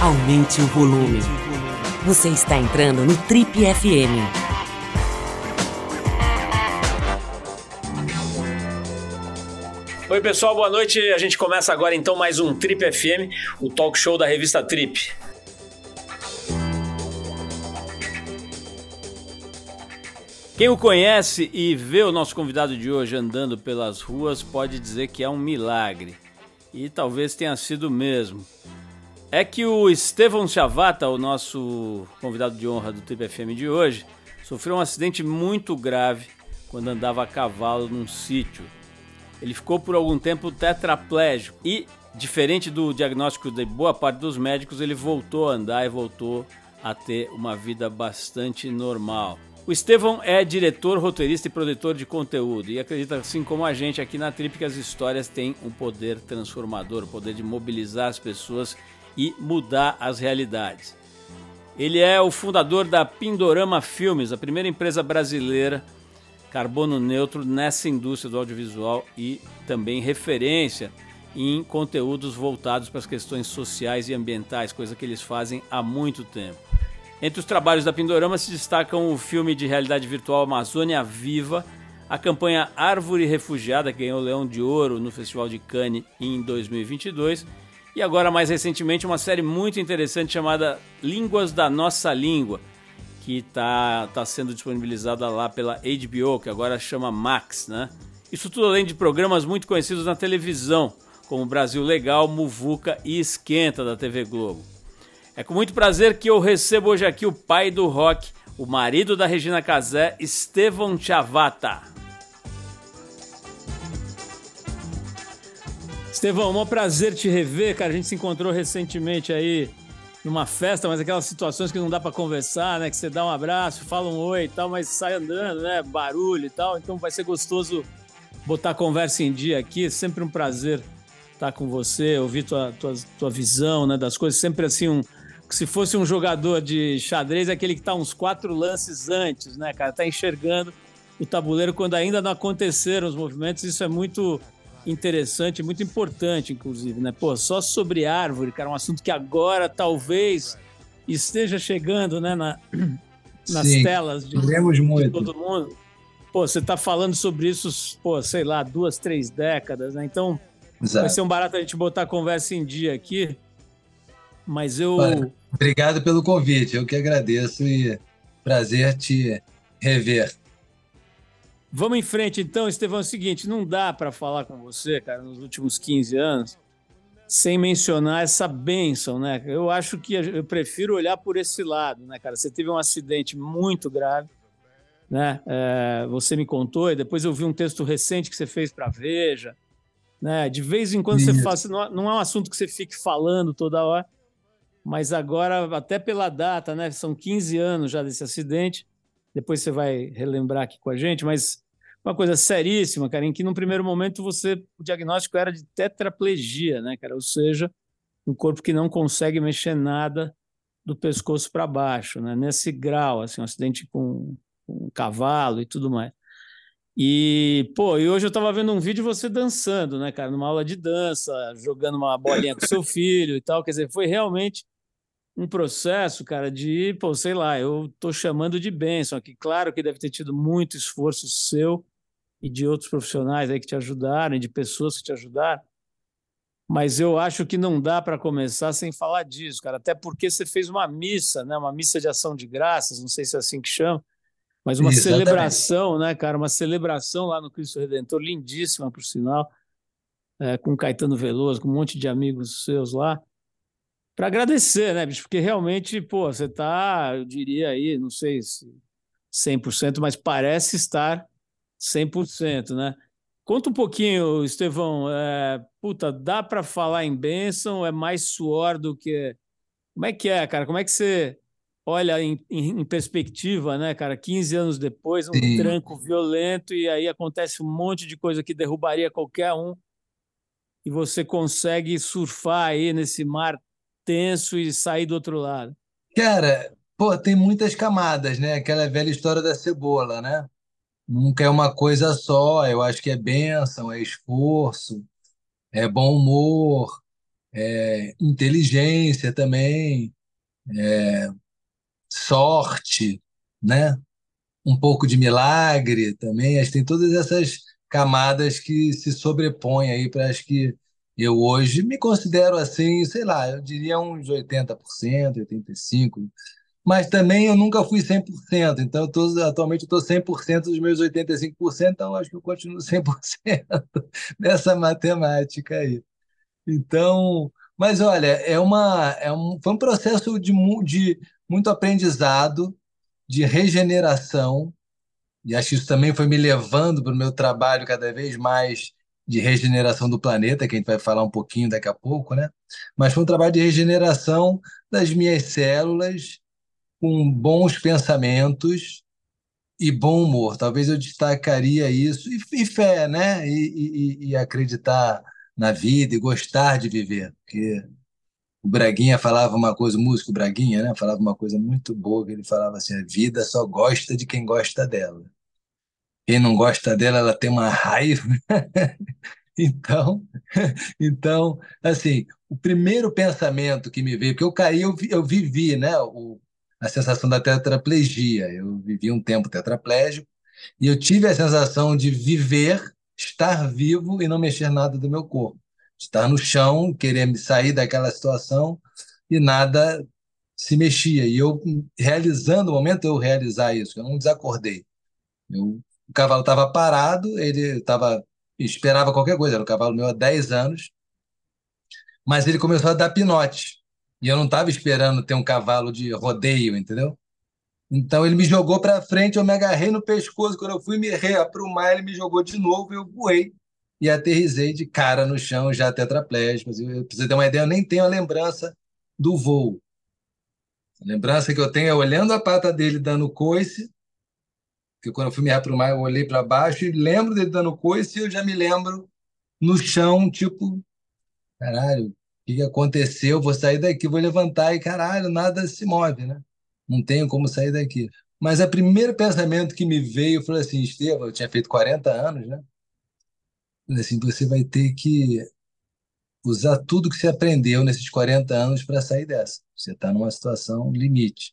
aumente o volume. Você está entrando no Trip FM. Oi pessoal, boa noite. A gente começa agora então mais um Trip FM, o talk show da revista Trip. Quem o conhece e vê o nosso convidado de hoje andando pelas ruas pode dizer que é um milagre. E talvez tenha sido mesmo. É que o Estevão Chavata, o nosso convidado de honra do Trip FM de hoje, sofreu um acidente muito grave quando andava a cavalo num sítio. Ele ficou por algum tempo tetraplégico e, diferente do diagnóstico de boa parte dos médicos, ele voltou a andar e voltou a ter uma vida bastante normal. O Estevão é diretor, roteirista e produtor de conteúdo e acredita, assim como a gente aqui na Trip, que as histórias têm um poder transformador, o poder de mobilizar as pessoas e mudar as realidades. Ele é o fundador da Pindorama Filmes, a primeira empresa brasileira carbono neutro nessa indústria do audiovisual e também referência em conteúdos voltados para as questões sociais e ambientais, coisa que eles fazem há muito tempo. Entre os trabalhos da Pindorama se destacam o filme de realidade virtual Amazônia Viva, a campanha Árvore Refugiada, que ganhou o Leão de Ouro no Festival de Cannes em 2022, e agora, mais recentemente, uma série muito interessante chamada Línguas da Nossa Língua, que está sendo disponibilizada lá pela HBO, que agora chama Max, né? Isso tudo além de programas muito conhecidos na televisão, como Brasil Legal, Muvuca e Esquenta, da TV Globo. É com muito prazer que eu recebo hoje aqui o pai do rock, o marido da Regina Casé, Estevão Chavata. Estevão, é um prazer te rever, cara. A gente se encontrou recentemente aí numa festa, mas aquelas situações que não dá pra conversar, né? Que você dá um abraço, fala um oi e tal, mas sai andando, né? Barulho e tal. Então vai ser gostoso botar a conversa em dia aqui. É sempre um prazer estar com você, ouvir tua visão, né, das coisas. Sempre assim, se fosse um jogador de xadrez, é aquele que tá uns 4 lances antes, né, cara? Tá enxergando o tabuleiro quando ainda não aconteceram os movimentos. Isso é muito interessante, muito importante, inclusive, né? Pô, só sobre árvore, cara, um assunto que agora talvez esteja chegando, né, nas Sim, telas de muito. todo mundo. Pô, você tá falando sobre isso, pô, sei lá, 2, 3 décadas, né? Então, vai ser Exato. um barato a gente botar a conversa em dia aqui, mas Olha, obrigado pelo convite, eu que agradeço e prazer te rever. Vamos em frente, então, Estevão. É o seguinte, não dá para falar com você, cara, nos últimos 15 anos, sem mencionar essa bênção, né? Eu acho que eu prefiro olhar por esse lado, né, cara? Você teve um acidente muito grave, né? Você me contou, e depois eu vi um texto recente que você fez para a Veja, né? De vez em quando você faz, Isso. não é um assunto que você fique falando toda hora, mas agora, até pela data, né? São 15 anos já desse acidente. Depois você vai relembrar aqui com a gente, mas uma coisa seríssima, cara, em que num primeiro momento o diagnóstico era de tetraplegia, né, cara? Ou seja, um corpo que não consegue mexer nada do pescoço para baixo, né? Nesse grau, assim, um acidente com um cavalo e tudo mais. E, pô, e hoje eu tava vendo um vídeo de você dançando, né, cara, numa aula de dança, jogando uma bolinha com seu filho e tal. Quer dizer, foi realmente um processo, cara, de, pô, sei lá, eu tô chamando de bênção aqui. Claro que deve ter tido muito esforço seu e de outros profissionais aí que te ajudaram, e de pessoas que te ajudaram, mas eu acho que não dá para começar sem falar disso, cara, até porque você fez uma missa, né, uma missa de ação de graças, não sei se é assim que chama, mas uma Exatamente. celebração, né, cara, uma celebração lá no Cristo Redentor, lindíssima, por sinal, com Caetano Veloso, com um monte de amigos seus lá, para agradecer, né, bicho? Porque realmente, pô, você tá, eu diria aí, não sei se 100%, mas parece estar 100%, né? Conta um pouquinho, Estevão, puta, dá para falar em bênção? É mais suor do que... Como é que é, cara? Como é que você olha em perspectiva, né, cara? 15 anos depois, um Sim. tranco violento e aí acontece um monte de coisa que derrubaria qualquer um e você consegue surfar aí nesse mar tenso e sair do outro lado. Cara, pô, tem muitas camadas, né? Aquela velha história da cebola, né? Nunca é uma coisa só. Eu acho que é bênção, é esforço, é bom humor, inteligência também, sorte, né? Um pouco de milagre também. Acho que tem todas essas camadas que se sobrepõem aí para as que eu hoje me considero assim, sei lá, eu diria uns 80%, 85%, mas também eu nunca fui 100%, então atualmente eu estou 100% dos meus 85%, então acho que eu continuo 100% nessa matemática aí. Então, mas olha, foi um processo de muito aprendizado, de regeneração, e acho que isso também foi me levando para o meu trabalho cada vez mais de regeneração do planeta, que a gente vai falar um pouquinho daqui a pouco, né? Mas foi um trabalho de regeneração das minhas células, com bons pensamentos e bom humor. Talvez eu destacaria isso. E fé, né? E acreditar na vida e gostar de viver. Porque o Braguinha falava uma coisa, o músico Braguinha, né? Falava uma coisa muito boa, que ele falava assim: a vida só gosta de quem gosta dela. Quem não gosta dela, ela tem uma raiva. Então, assim, o primeiro pensamento que me veio, porque eu caí, eu vivi, né, a sensação da tetraplegia. Eu vivi um tempo tetraplégico e eu tive a sensação de viver, estar vivo e não mexer nada do meu corpo. Estar no chão, querer me sair daquela situação e nada se mexia. E eu, realizando o momento, eu realizar isso, eu não desacordei. O cavalo estava parado, esperava qualquer coisa, era um cavalo meu há 10 anos, mas ele começou a dar pinote. E eu não estava esperando ter um cavalo de rodeio, entendeu? Então ele me jogou para frente, eu me agarrei no pescoço. Quando eu fui me reaprumar, ele me jogou de novo, eu voei e aterrissei de cara no chão, já tetraplégico. Pra você ter uma ideia, eu nem tenho a lembrança do voo. A lembrança que eu tenho é olhando a pata dele dando coice, que quando eu fui me reaprumar, eu olhei para baixo e lembro dele dando coice e eu já me lembro no chão, tipo, caralho, o que que aconteceu? Vou sair daqui, vou levantar e caralho, nada se move, né? Não tenho como sair daqui. Mas o primeiro pensamento que me veio foi assim: Estevão, eu tinha feito 40 anos, né? Falei assim, você vai ter que usar tudo que você aprendeu nesses 40 anos para sair dessa. Você está numa situação limite.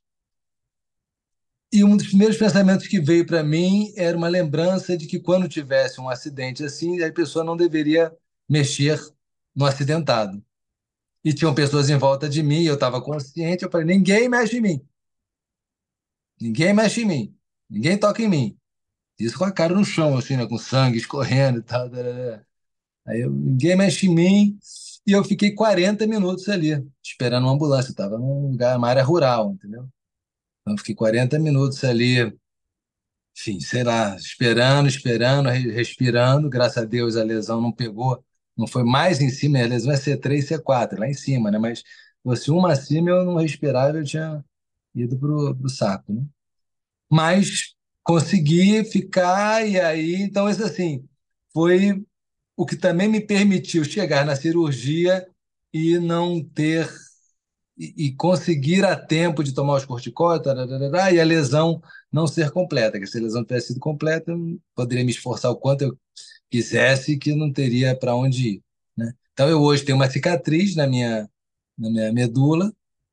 E um dos primeiros pensamentos que veio para mim era uma lembrança de que quando tivesse um acidente assim, a pessoa não deveria mexer no acidentado. E tinham pessoas em volta de mim, eu estava consciente, eu falei, ninguém mexe em mim. Ninguém mexe em mim. Ninguém toca em mim. Isso com a cara no chão, assim, né, com sangue escorrendo e tal. Tarará. Ninguém mexe em mim. E eu fiquei 40 minutos ali, esperando uma ambulância. Estava num lugar, uma área rural, entendeu? Então, eu fiquei 40 minutos ali, enfim, sei lá, esperando, respirando. Graças a Deus a lesão não pegou, não foi mais em cima, a lesão é C3, C4, lá em cima, né? Mas se fosse uma acima, eu não respirava, eu tinha ido pro saco, né? Mas consegui ficar, e aí, então, isso assim, foi o que também me permitiu chegar na cirurgia e não ter e conseguir a tempo de tomar os corticóides, tarará, e a lesão não ser completa. Que se a lesão tivesse sido completa, eu poderia me esforçar o quanto eu quisesse, que não teria para onde ir, né? Então eu hoje tenho uma cicatriz na minha medula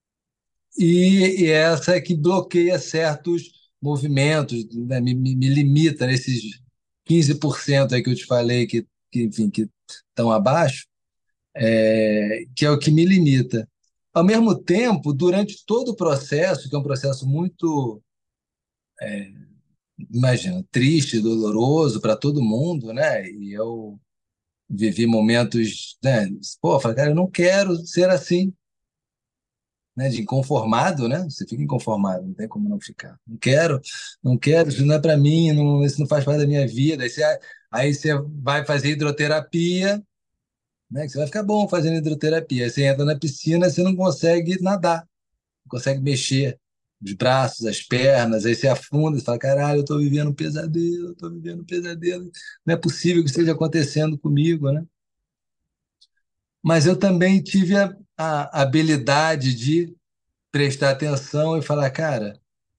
e essa é que bloqueia certos movimentos, né? Me limita nesses 15% aí que eu te falei enfim, que estão abaixo, que é o que me limita. Ao mesmo tempo, durante todo o processo, que é um processo muito, imagina, triste, doloroso para todo mundo, né? E eu vivi momentos, né? Pô, eu falei, cara, eu não quero ser assim, né? De inconformado, né? Você fica inconformado, não tem como não ficar. Não quero, não quero, isso não é para mim, não, isso não faz parte da minha vida. Aí você vai fazer hidroterapia, né? Que você vai ficar bom fazendo hidroterapia. Aí você entra na piscina, você não consegue nadar, não consegue mexer os braços, as pernas, aí você afunda e fala, caralho, eu estou vivendo um pesadelo, eu estou vivendo um pesadelo, não é possível que esteja acontecendo comigo, né? Mas eu também tive a habilidade de prestar atenção e falar, cara,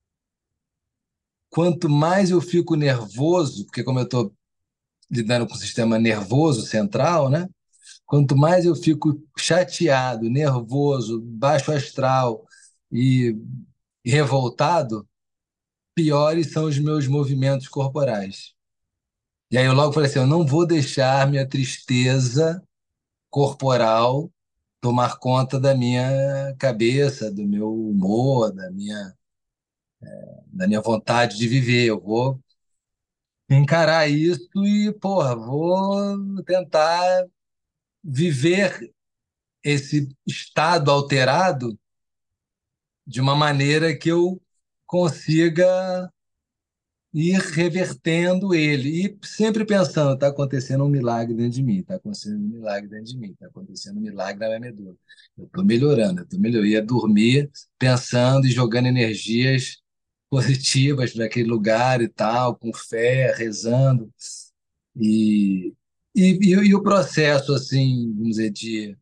quanto mais eu fico nervoso, porque como eu estou lidando com o sistema nervoso central, né? quanto mais eu fico chateado, nervoso, baixo astral e revoltado, piores são os meus movimentos corporais. E aí eu logo falei assim, eu não vou deixar minha tristeza corporal tomar conta da minha cabeça, do meu humor, da minha vontade de viver. Eu vou encarar isso e, porra, vou tentar viver esse estado alterado de uma maneira que eu consiga ir revertendo ele. E sempre pensando, está acontecendo um milagre dentro de mim, está acontecendo um milagre dentro de mim, está acontecendo um milagre na minha medula. Eu estou melhorando, eu estou melhorando. Ia dormir pensando e jogando energias positivas para aquele lugar e tal, com fé, rezando. E, e o processo, assim, vamos dizer,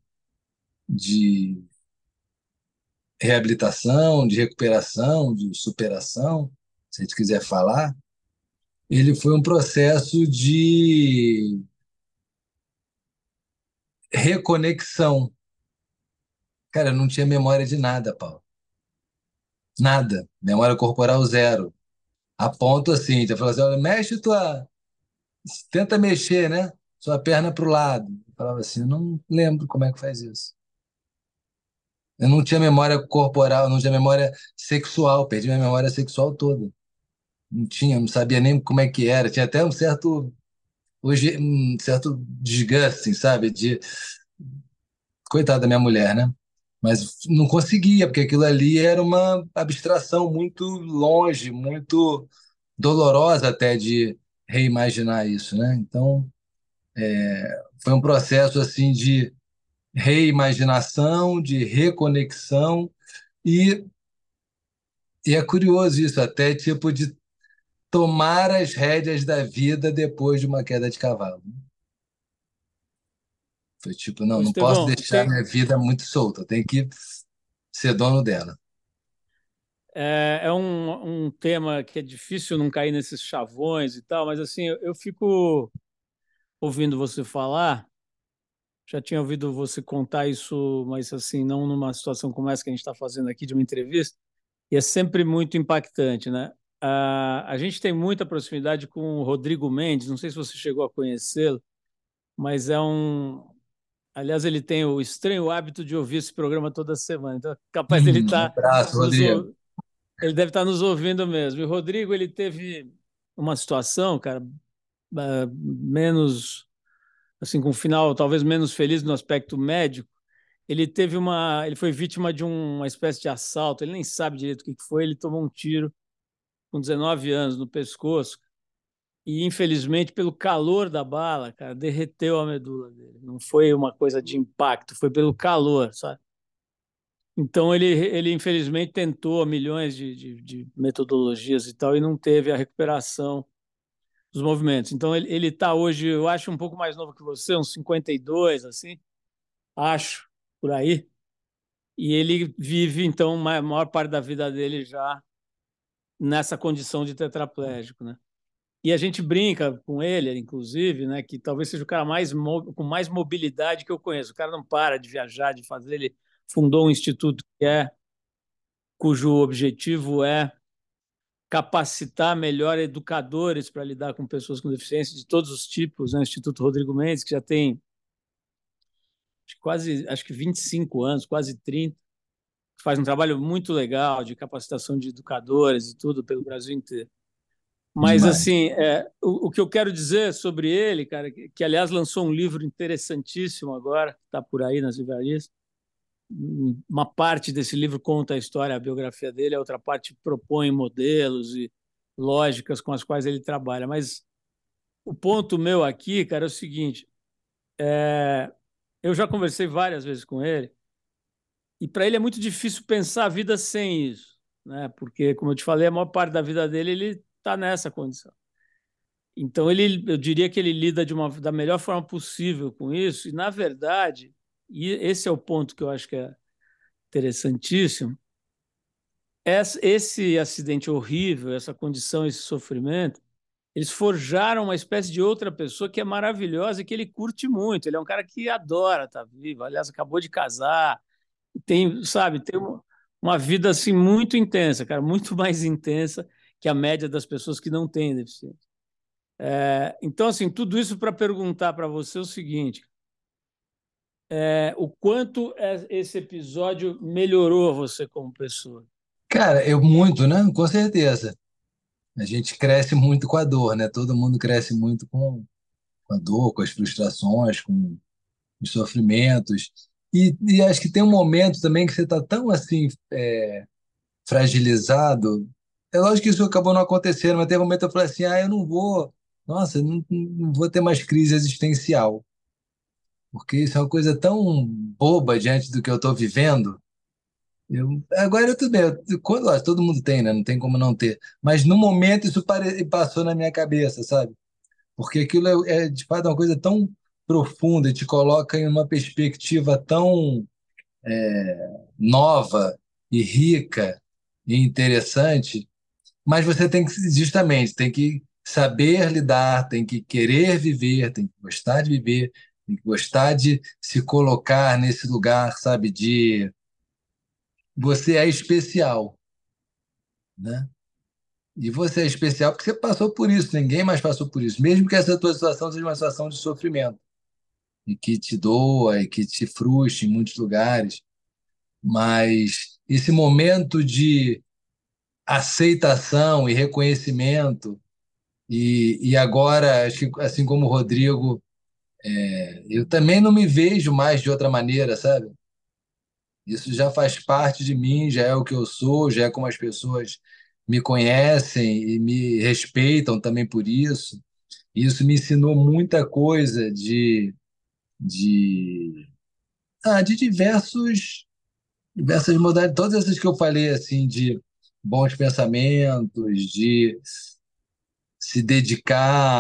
de reabilitação, de recuperação, de superação, se a gente quiser falar, ele foi um processo de reconexão. Cara, eu não tinha memória de nada, Paulo. Nada. Memória corporal zero. A ponto assim, já falou assim, olha, mexe tua... Tenta mexer, né? Sua perna para o lado. Eu falava assim, eu não lembro como é que faz isso. Eu não tinha memória corporal, não tinha memória sexual, perdi minha memória sexual toda. Não tinha, não sabia nem como é que era. Tinha até um certo, hoje, um certo disgusting, sabe? De coitada da minha mulher, né? Mas não conseguia, porque aquilo ali era uma abstração muito longe, muito dolorosa até de reimaginar isso, né? Então, foi um processo assim de reimaginação, de reconexão e, e é curioso isso, até tipo de tomar as rédeas da vida depois de uma queda de cavalo. Foi tipo, Ô, não, não posso Estevão, deixar minha vida muito solta, eu tenho que ser dono dela. é um tema que é difícil não cair nesses chavões e tal, mas assim, eu fico ouvindo você falar, já tinha ouvido você contar isso, mas assim, não numa situação como essa que a gente está fazendo aqui, de uma entrevista, e é sempre muito impactante, né? A gente tem muita proximidade com o Rodrigo Mendes, não sei se você chegou a conhecê-lo, mas é um. Aliás, ele tem o estranho hábito de ouvir esse programa toda semana, então é capaz dele Um estar abraço, Rodrigo. ele deve estar nos ouvindo mesmo. E o Rodrigo, ele teve uma situação, cara, menos, assim, com um final talvez menos feliz no aspecto médico. Ele foi vítima de uma espécie de assalto, ele nem sabe direito o que foi, ele tomou um tiro com 19 anos no pescoço e, infelizmente, pelo calor da bala, cara, derreteu a medula dele. Não foi uma coisa de impacto, foi pelo calor, sabe? Então, ele infelizmente tentou milhões de metodologias e tal, e não teve a recuperação dos movimentos. Então, ele está hoje, eu acho, um pouco mais novo que você, uns 52, assim, acho, por aí. E ele vive, então, a maior parte da vida dele já nessa condição de tetraplégico, né? E a gente brinca com ele, inclusive, né, que talvez seja o cara com mais mobilidade que eu conheço. O cara não para de viajar, de fazer. Ele fundou um instituto cujo objetivo é capacitar melhor educadores para lidar com pessoas com deficiência de todos os tipos, né? O Instituto Rodrigo Mendes, que já tem acho que 25 anos, quase 30, faz um trabalho muito legal de capacitação de educadores e tudo pelo Brasil inteiro. Mas, Demais. assim, o que eu quero dizer sobre ele, cara, que aliás lançou um livro interessantíssimo agora, que está por aí nas livrarias. Uma parte desse livro conta a história, a biografia dele, a outra parte propõe modelos e lógicas com as quais ele trabalha. Mas o ponto meu aqui, cara, é o seguinte: eu já conversei várias vezes com ele, e para ele é muito difícil pensar a vida sem isso, né? Porque, como eu te falei, a maior parte da vida dele ele está nessa condição. Então, eu diria que ele lida da melhor forma possível com isso, e, na verdade, e esse é o ponto que eu acho que é interessantíssimo, esse acidente horrível, essa condição, esse sofrimento, eles forjaram uma espécie de outra pessoa que é maravilhosa e que ele curte muito. Ele é um cara que adora estar vivo. Aliás, acabou de casar, tem, sabe, tem uma vida assim muito intensa, cara, muito mais intensa que a média das pessoas que não têm deficiência. Então, assim, tudo isso para perguntar para você o seguinte: o quanto esse episódio melhorou você como pessoa? Cara, eu muito, né? Com certeza. A gente cresce muito com a dor, né? Todo mundo cresce muito com a dor, com as frustrações, com os sofrimentos. E acho que tem um momento também que você está tão assim fragilizado. É lógico que isso acabou não acontecendo, mas teve um momento que eu falei assim: eu não vou, nossa, não vou ter mais crise existencial, porque isso é uma coisa tão boba diante do que eu estou vivendo. Agora eu tudo bem, lógico, todo mundo tem, né? Não tem como não ter. Mas no momento isso passou na minha cabeça, sabe? Porque aquilo de fato uma coisa tão profunda e te coloca em uma perspectiva tão nova e rica e interessante, mas você tem que justamente tem que saber lidar, tem que querer viver, tem que gostar de viver, tem que gostar de se colocar nesse lugar, sabe, de você é especial, né? E você é especial porque você passou por isso, ninguém mais passou por isso, mesmo que essa tua situação seja uma situação de sofrimento e que te doa e que te frustre em muitos lugares, mas esse momento de aceitação e reconhecimento e agora, acho que assim como o Rodrigo, eu também não me vejo mais de outra maneira, sabe? Isso já faz parte de mim, já é o que eu sou, já é como as pessoas me conhecem e me respeitam também por isso. Isso me ensinou muita coisa de, de diversas modalidades, todas essas que eu falei, assim, de bons pensamentos, de se dedicar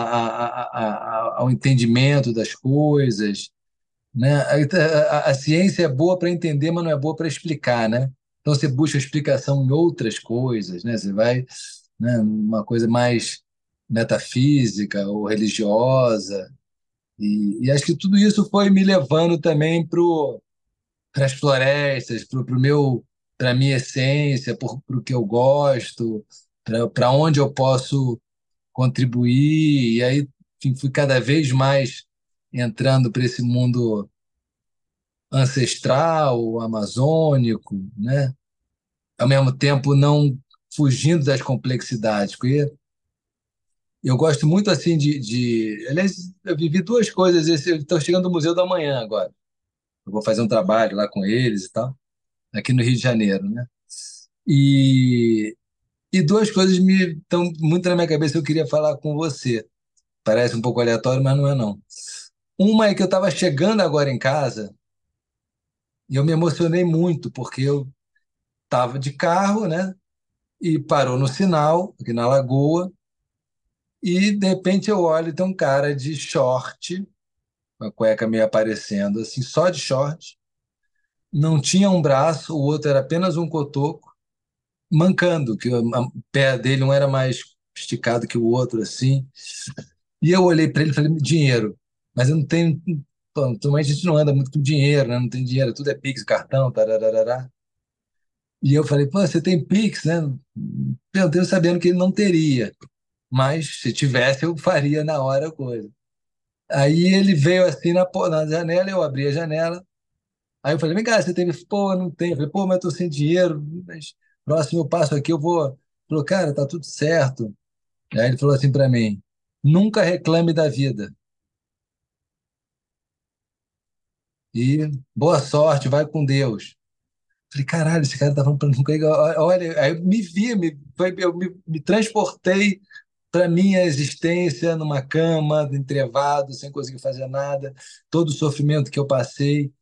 ao entendimento das coisas, né? A ciência é boa para entender, mas não é boa para explicar, né? Então você busca explicação em outras coisas, né? Você vai, né, uma coisa mais metafísica ou religiosa, e acho que tudo isso foi me levando também para as florestas, para minha essência, para o que eu gosto, para onde eu posso contribuir. E aí, enfim, fui cada vez mais entrando para esse mundo ancestral, amazônico, né? Ao mesmo tempo não fugindo das complexidades, porque eu gosto muito assim Aliás, eu vivi duas coisas. Estou chegando no Museu do Amanhã agora. Eu vou fazer um trabalho lá com eles e tal, aqui no Rio de Janeiro, né? E, e duas coisas me estão muito na minha cabeça, eu queria falar com você. Parece um pouco aleatório, mas não é não. Uma é que eu estava chegando agora em casa e eu me emocionei muito, porque eu estava de carro, né? E parou no sinal, aqui na Lagoa, e de repente eu olho e tem um cara de short, com a cueca meio aparecendo, assim, só de short, não tinha um braço, o outro era apenas um cotoco, mancando, que o pé dele um era mais esticado que o outro, assim. E eu olhei para ele e falei, dinheiro, mas eu não tenho. Pô, normalmente a gente não anda muito com dinheiro, né? Não tem dinheiro, tudo é Pix, cartão, tararará. E eu falei, pô, você tem Pix, né? Eu Deus sabendo que ele não teria, mas se tivesse eu faria na hora a coisa. Aí ele veio assim na janela, eu abri a janela, aí eu falei, vem cá, você tem? Pô, não tem. Eu falei, pô, mas eu tô sem dinheiro, mas próximo eu passo aqui, eu vou. Ele falou, cara, tá tudo certo. Aí ele falou assim para mim, nunca reclame da vida. E boa sorte, vai com Deus. Falei, caralho, esse cara tá falando pra nunca. Olha, aí eu me vi, me transportei para minha existência numa cama, entrevado, sem conseguir fazer nada, todo o sofrimento que eu passei.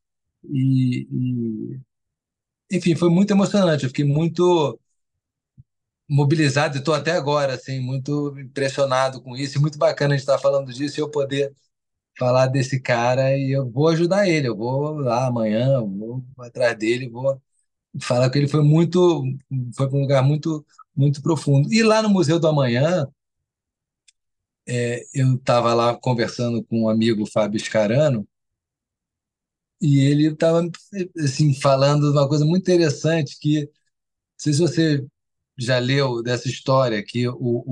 Enfim, foi muito emocionante. Eu fiquei muito mobilizado e estou até agora, assim, muito impressionado com isso. E muito bacana a gente estar falando disso e eu poder falar desse cara e eu vou ajudar ele. Eu vou lá amanhã, eu vou atrás dele, vou falar que ele foi para um lugar muito, muito profundo. E lá no Museu do Amanhã eu estava lá conversando com um amigo, Fábio Scarano, e ele estava assim, falando de uma coisa muito interessante que, não sei se você já leu dessa história, que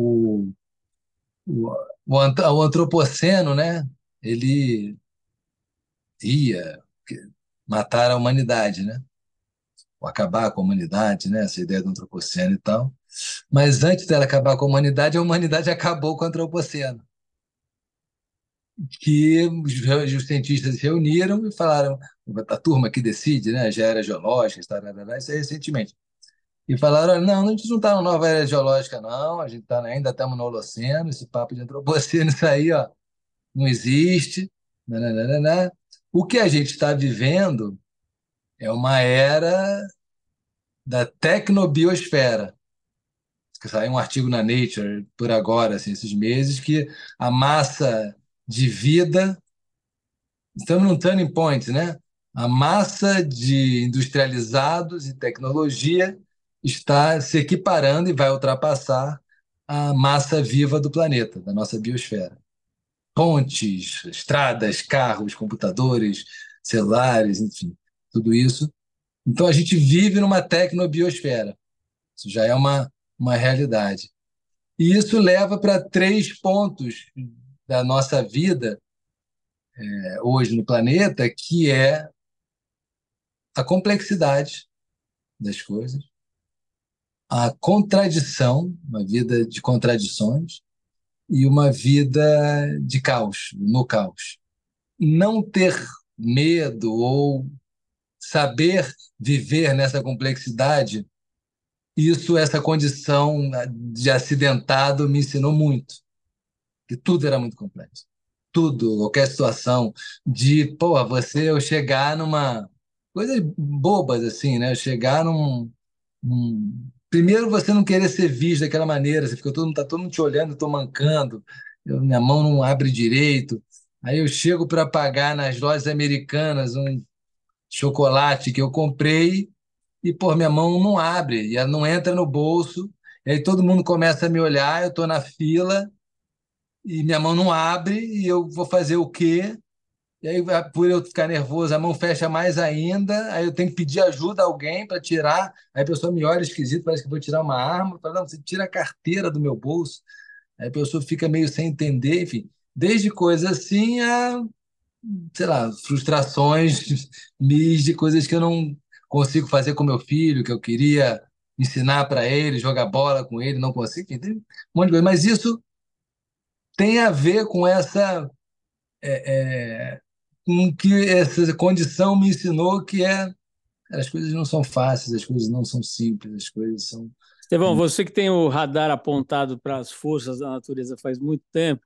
o, o antropoceno, né? Ele ia matar a humanidade, né? Ou acabar com a humanidade, né? Essa ideia do antropoceno e tal. Mas antes dela acabar com a humanidade acabou com o antropoceno. Que os cientistas se reuniram e falaram, a turma que decide, né? Já era geológica, isso é recentemente. E falaram, olha, não, a gente não está numa nova era geológica, não, a gente ainda estamos no Holoceno, esse papo de antropoceno, isso aí, ó, não existe. Nananana. O que a gente está vivendo é uma era da tecnobiosfera. Que saiu um artigo na Nature por agora, assim, esses meses, que a massa de vida, estamos num turning point, né? A massa de industrializados e tecnologia está se equiparando e vai ultrapassar a massa viva do planeta, da nossa biosfera. Pontes, estradas, carros, computadores, celulares, enfim, tudo isso. Então a gente vive numa tecnobiosfera. Isso já é uma realidade. E isso leva para três pontos da nossa vida hoje no planeta, que é a complexidade das coisas, a contradição, uma vida de contradições e uma vida de caos, no caos. Não ter medo ou saber viver nessa complexidade, essa condição de acidentado me ensinou muito, que tudo era muito complexo. Tudo, qualquer situação de, pô, eu chegar numa coisas bobas assim, né? Eu chegar primeiro você não querer ser visto daquela maneira, você fica tá todo mundo te olhando, eu tô mancando, minha mão não abre direito. Aí eu chego para pagar nas lojas americanas um chocolate que eu comprei e, pô, minha mão não abre, e ela não entra no bolso. E aí todo mundo começa a me olhar, eu tô na fila e minha mão não abre e eu vou fazer o quê? E aí, por eu ficar nervoso, a mão fecha mais ainda, aí eu tenho que pedir ajuda a alguém para tirar, aí a pessoa me olha esquisito, parece que eu vou tirar uma arma, fala, não, você tira a carteira do meu bolso, aí a pessoa fica meio sem entender, enfim, desde coisas assim a, sei lá, frustrações mis de coisas que eu não consigo fazer com meu filho, que eu queria ensinar para ele, jogar bola com ele, não consigo, enfim, tem um monte de coisa, mas isso tem a ver com com que essa condição me ensinou que as coisas não são fáceis, as coisas não são simples, as coisas são. Estevão, você que tem o radar apontado para as forças da natureza faz muito tempo,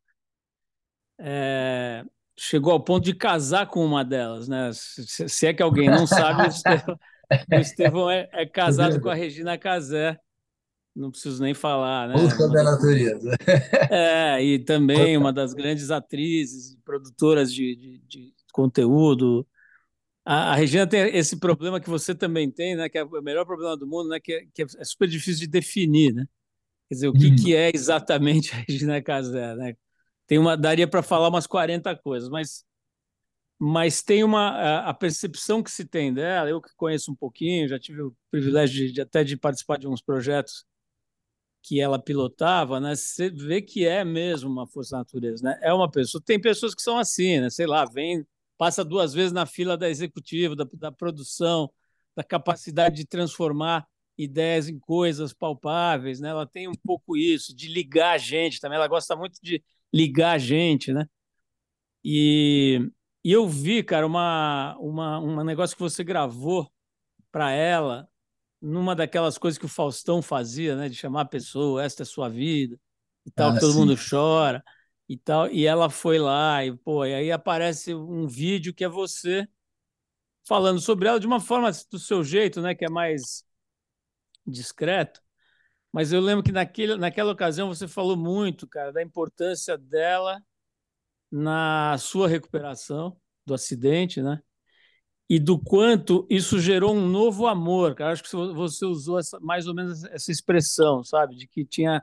é, chegou ao ponto de casar com uma delas, né? Se é que alguém não sabe, o Estevão é casado com a Regina Casé, não preciso nem falar, né? Força da natureza. E também uma das grandes atrizes, produtoras de conteúdo. A Regina tem esse problema que você também tem, né? Que é o melhor problema do mundo, né? Que é super difícil de definir, né? Quer dizer, o que é exatamente a Regina Casé, né? Daria para falar umas 40 coisas, mas tem a percepção que se tem dela, eu que conheço um pouquinho, já tive o privilégio até de participar de uns projetos que ela pilotava, né? Você vê que é mesmo uma força da natureza, né? É uma pessoa. Tem pessoas que são assim, né? Sei lá, passa duas vezes na fila da executiva, da produção, da capacidade de transformar ideias em coisas palpáveis, né? Ela tem um pouco isso, de ligar a gente também. Ela gosta muito de ligar a gente, né? E, e eu vi, cara, um negócio que você gravou para ela numa daquelas coisas que o Faustão fazia, né, de chamar a pessoa, esta é sua vida, e tal, que Ah, todo sim. mundo chora, e tal, e ela foi lá, e, pô, e aí aparece um vídeo que é você falando sobre ela de uma forma do seu jeito, né, que é mais discreto, mas eu lembro que naquela ocasião você falou muito, cara, da importância dela na sua recuperação do acidente, né, e do quanto isso gerou um novo amor, cara. Acho que você usou mais ou menos essa expressão, sabe? De que tinha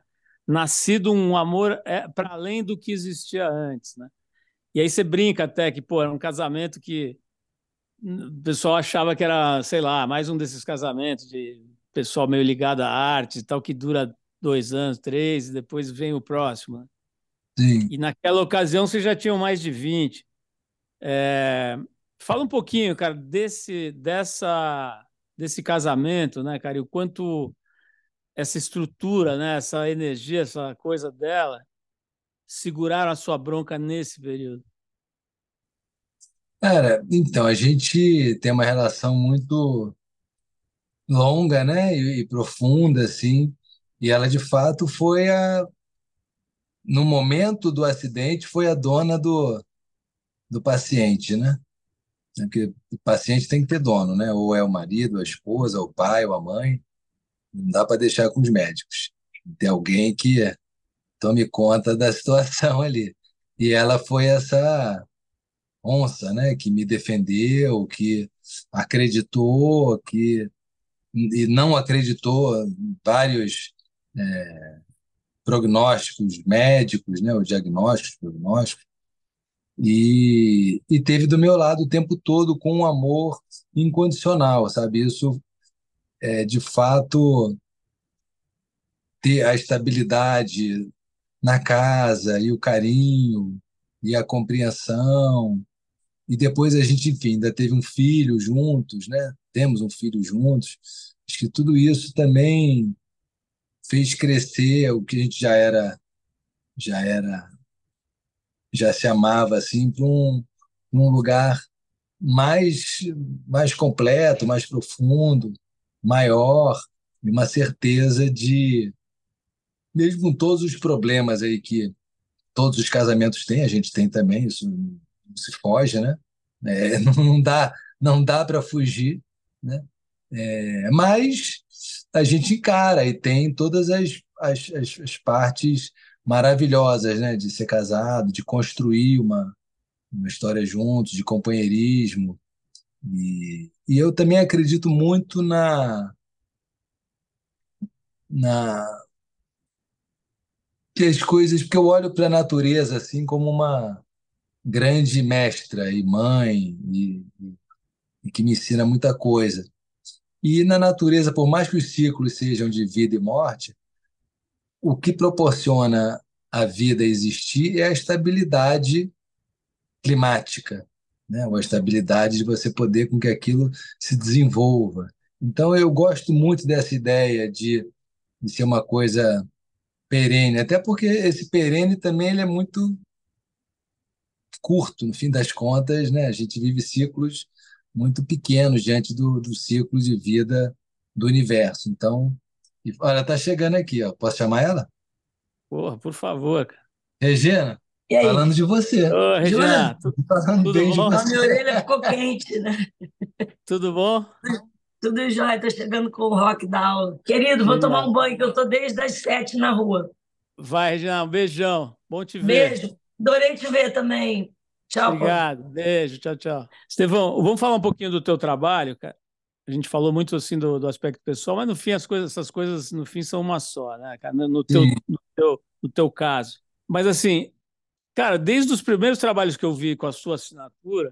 nascido um amor para além do que existia antes, né? E aí você brinca até que, pô, era um casamento que o pessoal achava que era, sei lá, mais um desses casamentos de pessoal meio ligado à arte e tal, que dura 2 anos, três, e depois vem o próximo, né? Sim. E naquela ocasião vocês já tinham mais de 20. É, fala um pouquinho, cara, desse casamento, né, cara, e o quanto essa estrutura, né, essa energia, essa coisa dela, seguraram a sua bronca nesse período. Cara, então, a gente tem uma relação muito longa, né, e profunda, assim, e ela, de fato, no momento do acidente, foi a dona do paciente, né? Porque o paciente tem que ter dono, né? Ou é o marido, a esposa, o pai, ou a mãe. Não dá para deixar com os médicos. Tem alguém que tome conta da situação ali. E ela foi essa onça, né? Que me defendeu, que acreditou, que e não acreditou em vários prognósticos médicos, né? Os diagnósticos, prognósticos. E teve do meu lado o tempo todo com um amor incondicional, sabe? Isso é, de fato, ter a estabilidade na casa e o carinho e a compreensão. E depois a gente, enfim, ainda teve um filho juntos, né? Temos um filho juntos. Acho que tudo isso também fez crescer o que a gente já era, já se amava assim para um lugar mais, mais completo, mais profundo, maior, e uma certeza de, mesmo com todos os problemas aí que todos os casamentos têm, a gente tem também, isso não se foge, né? Não dá para fugir, né? Mas a gente encara e tem todas as partes maravilhosas, né? De ser casado, de construir uma história juntos, de companheirismo. E eu também acredito muito na que as coisas, porque eu olho para a natureza assim como uma grande mestra e mãe e que me ensina muita coisa. E na natureza, por mais que os ciclos sejam de vida e morte, o que proporciona a vida existir é a estabilidade climática, né? Ou a estabilidade de você poder com que aquilo se desenvolva. Então eu gosto muito dessa ideia de ser uma coisa perene, até porque esse perene também ele é muito curto, no fim das contas, né? A gente vive ciclos muito pequenos diante do ciclo de vida do universo. Então, olha, tá chegando aqui, ó. Posso chamar ela? Porra, por favor, cara. Regina, E falando aí, de você. Ô, Jura? Regina, Falando tudo bem de bom? A minha você. orelha ficou quente, né? Tudo bom? Tudo jóia, tô chegando com o rock da aula. Querido, vou tomar Genial. um banho que eu tô desde as 7 na rua. Vai, Regina, um beijão. Bom te ver. Beijo, adorei te ver também. Tchau, Paulo. Obrigado. Beijo, tchau, tchau. Estevão, vamos falar um pouquinho do teu trabalho, cara. A gente falou muito assim do aspecto pessoal, mas no fim essas coisas no fim são uma só, né, cara? Sim, No teu caso. Mas assim, cara, desde os primeiros trabalhos que eu vi com a sua assinatura,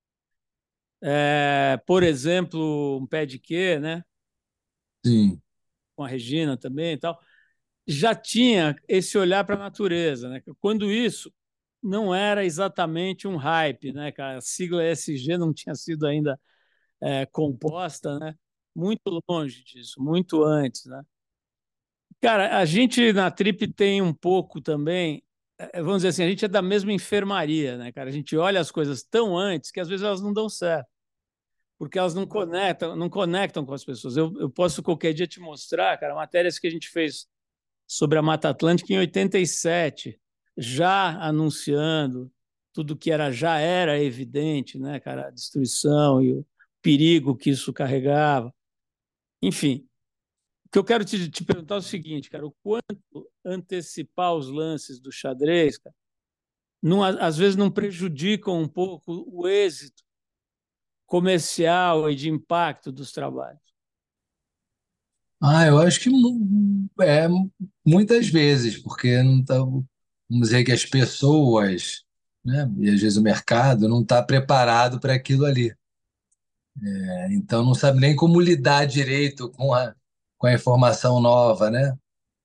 por exemplo, um pé de quê, né? sim, Com a Regina também e tal, já tinha esse olhar para a natureza, né? Quando isso não era exatamente um hype, né, cara? A sigla ESG não tinha sido ainda composta, né? Muito longe disso, muito antes, né? Cara, a gente na Trip tem um pouco também, vamos dizer assim, a gente é da mesma enfermaria, né, cara? A gente olha as coisas tão antes que às vezes elas não dão certo, porque elas não conectam com as pessoas. Eu posso qualquer dia te mostrar, cara, matérias que a gente fez sobre a Mata Atlântica em 87, já anunciando tudo que já era evidente, né, cara, a destruição e o perigo que isso carregava. Enfim, o que eu quero te perguntar é o seguinte, cara, o quanto antecipar os lances do xadrez, cara, não, às vezes não prejudicam um pouco o êxito comercial e de impacto dos trabalhos. Eu acho que muitas vezes, porque não tá, vamos dizer que as pessoas, né, e às vezes o mercado não está preparado para aquilo ali. Então não sabe nem como lidar direito com a informação nova, né?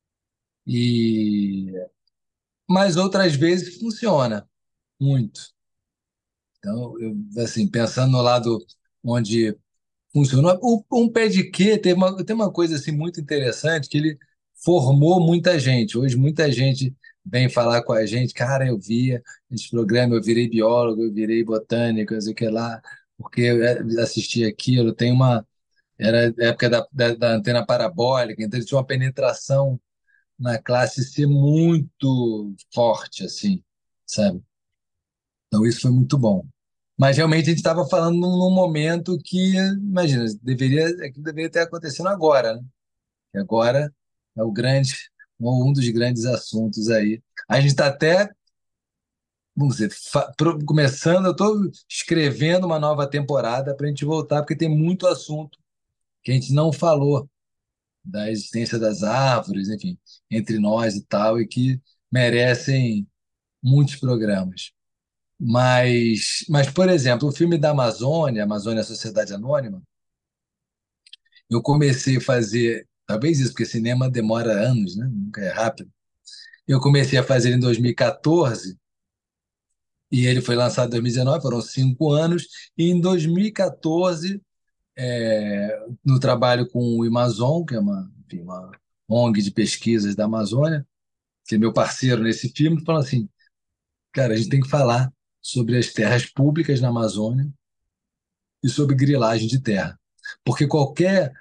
E, mas outras vezes funciona muito. Então, assim, pensando no lado onde funcionou, um pé de quê tem uma coisa assim muito interessante que ele formou muita gente. Hoje muita gente vem falar com a gente, cara, eu via esse programa, eu virei biólogo, eu virei botânico, não sei o que lá, porque eu assisti aquilo, era a época da antena parabólica, então ele tinha uma penetração na classe C muito forte, assim, sabe? Então isso foi muito bom. Mas realmente a gente estava falando num momento que, imagina, aquilo deveria ter acontecendo agora, né? Que agora é um dos grandes assuntos aí. A gente está até, vamos dizer, começando, eu estou escrevendo uma nova temporada para a gente voltar, porque tem muito assunto que a gente não falou da existência das árvores, enfim, entre nós e tal, e que merecem muitos programas. Mas, por exemplo, o filme da Amazônia, Amazônia Sociedade Anônima, eu comecei a fazer, talvez isso, porque cinema demora anos, né? Nunca é rápido. Eu comecei a fazer em 2014 e ele foi lançado em 2019, foram 5 anos. E em 2014, no trabalho com o Amazon, que é enfim, uma ONG de pesquisas da Amazônia, que é meu parceiro nesse filme, falou assim, cara, a gente tem que falar sobre as terras públicas na Amazônia e sobre grilagem de terra. Porque qualquer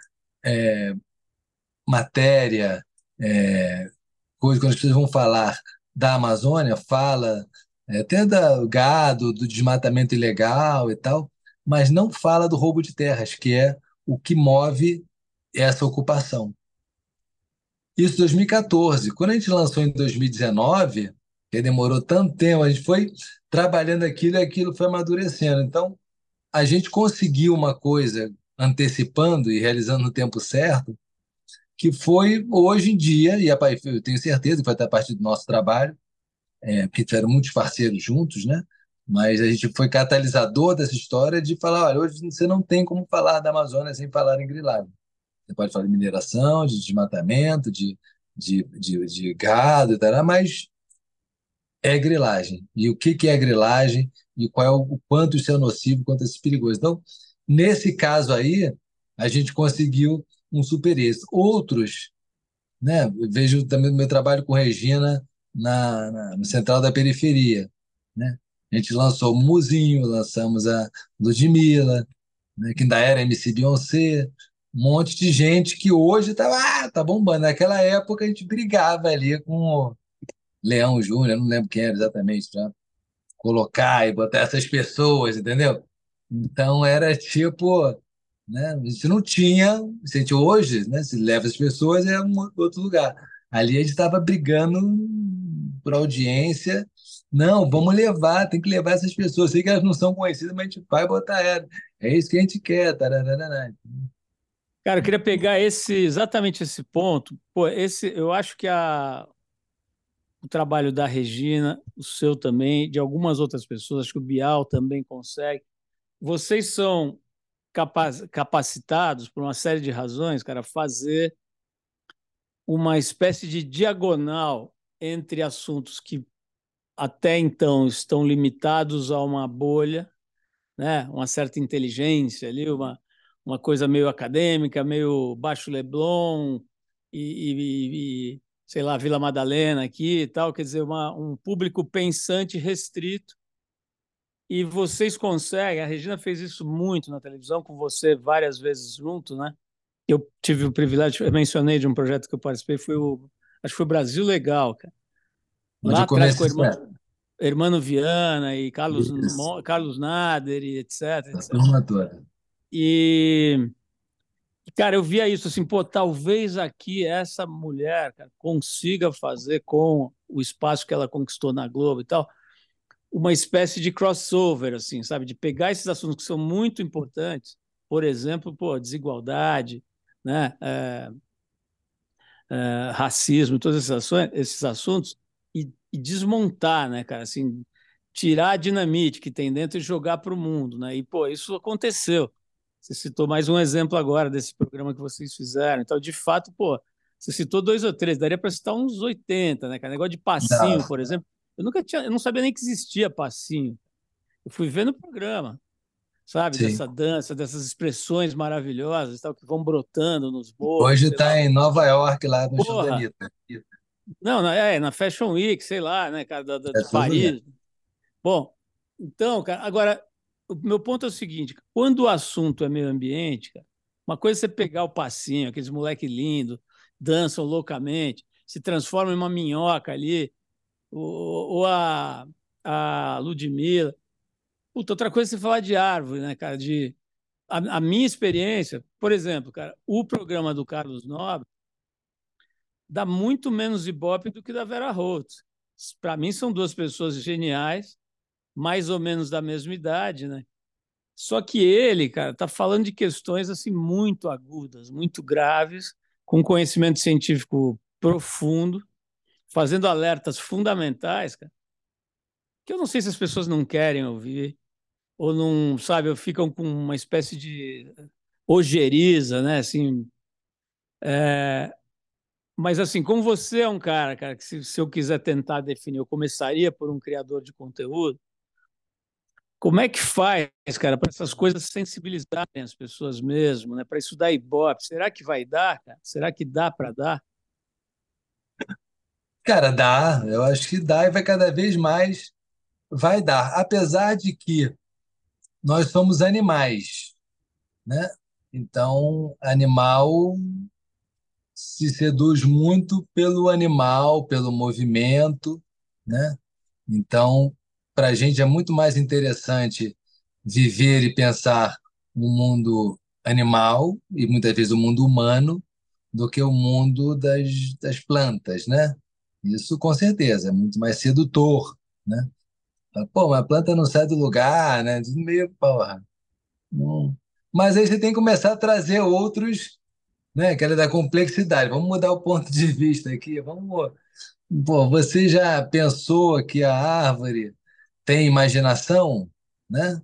matéria, coisa, quando as pessoas vão falar da Amazônia, fala até do gado, do desmatamento ilegal e tal, mas não fala do roubo de terras, que é o que move essa ocupação. Isso em 2014. Quando a gente lançou em 2019, que demorou tanto tempo, a gente foi trabalhando aquilo e aquilo foi amadurecendo. Então, a gente conseguiu uma coisa antecipando e realizando no tempo certo, que foi hoje em dia, e eu tenho certeza que vai estar a partir do nosso trabalho, porque tiveram muitos parceiros juntos, né? Mas a gente foi catalisador dessa história de falar, olha, hoje você não tem como falar da Amazônia sem falar em grilagem. Você pode falar de mineração, de desmatamento, de gado e tal, mas é grilagem. E o que é grilagem e qual é o quanto isso é nocivo, quanto isso é perigoso. Então, nesse caso aí, a gente conseguiu um super êxito. Outros, né? Eu vejo também o meu trabalho com Regina no Central da Periferia, né? A gente lançou o Muzinho, lançamos a Ludmilla, né? Que ainda era MC Beyoncé, um monte de gente que hoje tá bombando. Naquela época a gente brigava ali com o Leão Júnior, não lembro quem era exatamente, para colocar e botar essas pessoas, entendeu? Então era tipo, né? A gente não tinha, se a gente hoje, né? Se leva as pessoas é um outro lugar. Ali a gente estava brigando por audiência. Não, vamos levar, tem que levar essas pessoas. Sei que elas não são conhecidas, mas a gente vai botar ela. É isso que a gente quer. Tararara. Cara, eu queria pegar exatamente esse ponto. Pô, eu acho que o trabalho da Regina, o seu também, de algumas outras pessoas, acho que o Bial também consegue. Vocês são capacitados, por uma série de razões, cara, fazer uma espécie de diagonal entre assuntos que até então estão limitados a uma bolha, né? Uma certa inteligência ali, uma coisa meio acadêmica, meio Baixo Leblon sei lá, Vila Madalena aqui e tal, quer dizer, um público pensante restrito. E vocês conseguem, a Regina fez isso muito na televisão, com você várias vezes junto, né? Eu tive o privilégio, eu mencionei de um projeto que eu participei, acho que foi Brasil Legal, cara. Onde Lá eu atrás com comecei. o Hermano Viana e Isso, Carlos Nader e etc, a etc. turma toda. E, cara, eu via isso assim, pô, talvez aqui essa mulher, cara, consiga fazer com o espaço que ela conquistou na Globo e tal, uma espécie de crossover, assim, sabe? De pegar esses assuntos que são muito importantes, por exemplo, pô, desigualdade, né? racismo, todos esses assuntos, e desmontar, né, cara? Assim, tirar a dinamite que tem dentro e jogar para o mundo, né? E, pô, isso aconteceu. Você citou mais um exemplo agora desse programa que vocês fizeram. Então, de fato, pô, você citou 2 ou 3, daria para citar uns 80, né, cara? Negócio de passinho, Dá, por exemplo. Eu não sabia nem que existia passinho. Eu fui ver no programa, sabe? sim. Dessa dança, dessas expressões maravilhosas, tal, que vão brotando nos bolos, Hoje sei lá. está em Nova York, lá no show da Porra! Anitta. Não, na Fashion Week, sei lá, né, cara, É de todo lugar. Paris. Bom, então, cara, agora, o meu ponto é o seguinte: quando o assunto é meio ambiente, cara, uma coisa é você pegar o passinho, aqueles moleque lindo, dançam loucamente, se transformam em uma minhoca ali, ou a Ludmilla. Puta, outra coisa é você falar de árvore, né, cara? A minha experiência, por exemplo, cara, o programa do Carlos Nobre dá muito menos ibope do que da Vera Holtz. Para mim, são duas pessoas geniais, mais ou menos da mesma idade, né? Só que ele, cara, tá falando de questões assim muito agudas, muito graves, com conhecimento científico profundo, fazendo alertas fundamentais, cara, que eu não sei se as pessoas não querem ouvir ou não, sabe, ou ficam com uma espécie de ojeriza, né? Assim, mas assim, como você é um cara, que se eu quiser tentar definir, eu começaria por um criador de conteúdo. Como é que faz, cara, para essas coisas sensibilizarem as pessoas mesmo, né? Para isso dar ibope? Será que vai dar, cara? Será que dá para dar? Cara, dá. Eu acho que dá e vai cada vez mais vai dar. Apesar de que nós somos animais, né? Então, animal se seduz muito pelo animal, pelo movimento, né? Então, para a gente é muito mais interessante viver e pensar um mundo animal e muitas vezes o mundo humano do que o mundo das plantas, né? Isso com certeza é muito mais sedutor, né? Pô, mas a planta não sai do lugar, né? Tudo meio, porra. Não. Mas aí você tem que começar a trazer outros, né? Aquela da complexidade. Vamos mudar o ponto de vista aqui. Vamos. Pô, você já pensou que a árvore tem imaginação, né?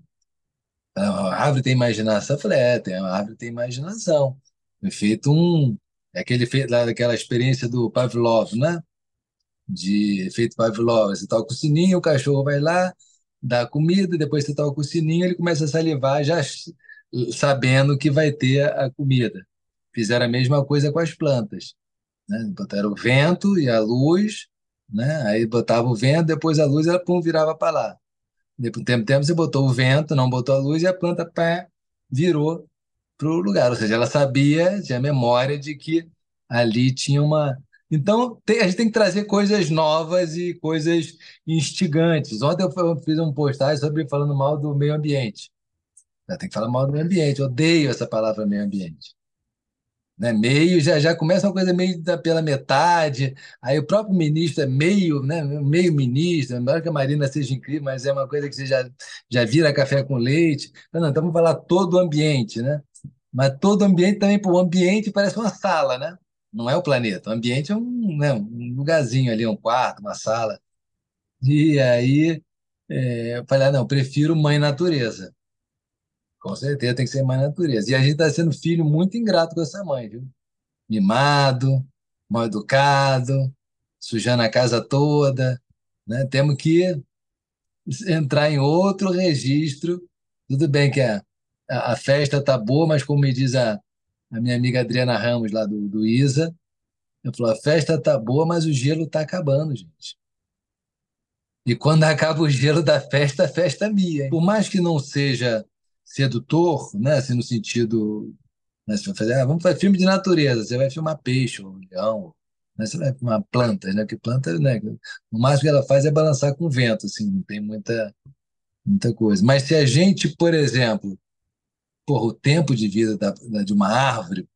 A árvore tem imaginação? Eu falei, a árvore tem imaginação. Foi feito é aquele feito lá daquela experiência do Pavlov, né? De efeito Pavlov. Você toca o sininho, o cachorro vai lá, dá comida, depois você toca o sininho, ele começa a salivar já sabendo que vai ter a comida. Fizeram a mesma coisa com as plantas, né? Botaram o vento e a luz, né? Aí botava o vento, depois a luz, ela pum, virava para lá. Depois do tempo você botou o vento, não botou a luz e a planta pá, virou para o lugar. Ou seja, ela sabia, tinha memória de que ali tinha uma. Então, a gente tem que trazer coisas novas e coisas instigantes. Ontem eu fiz um postagem sobre falando mal do meio ambiente. Tem que falar mal do meio ambiente. Eu odeio essa palavra meio ambiente, né? Meio já começa uma coisa meio pela metade. Aí o próprio ministro é meio, né? Meio ministro. Embora que a Marina seja incrível, mas é uma coisa que você já vira café com leite. Não, então vamos falar todo o ambiente, né? Mas todo o ambiente também, pô, o ambiente parece uma sala, né? Não é o planeta. O ambiente é né, um lugarzinho ali, um quarto, uma sala. E aí eu falei, não, eu prefiro mãe natureza. Com certeza tem que ser mãe natureza. E a gente está sendo filho muito ingrato com essa mãe, viu? Mimado, mal educado, sujando a casa toda, né? Temos que entrar em outro registro. Tudo bem que a festa tá boa, mas como me diz a minha amiga Adriana Ramos, lá do ISA, ela falou, a festa tá boa, mas o gelo tá acabando, gente. E quando acaba o gelo da festa, a festa é minha, hein? Por mais que não seja sedutor, né? Assim, no sentido, né? Você vai fazer, vamos fazer filme de natureza, você vai filmar peixe, ou leão, né? Você vai filmar plantas, né? Porque planta, né? O máximo que ela faz é balançar com o vento, assim, não tem muita coisa. Mas se a gente, por exemplo, porra, o tempo de vida de uma árvore,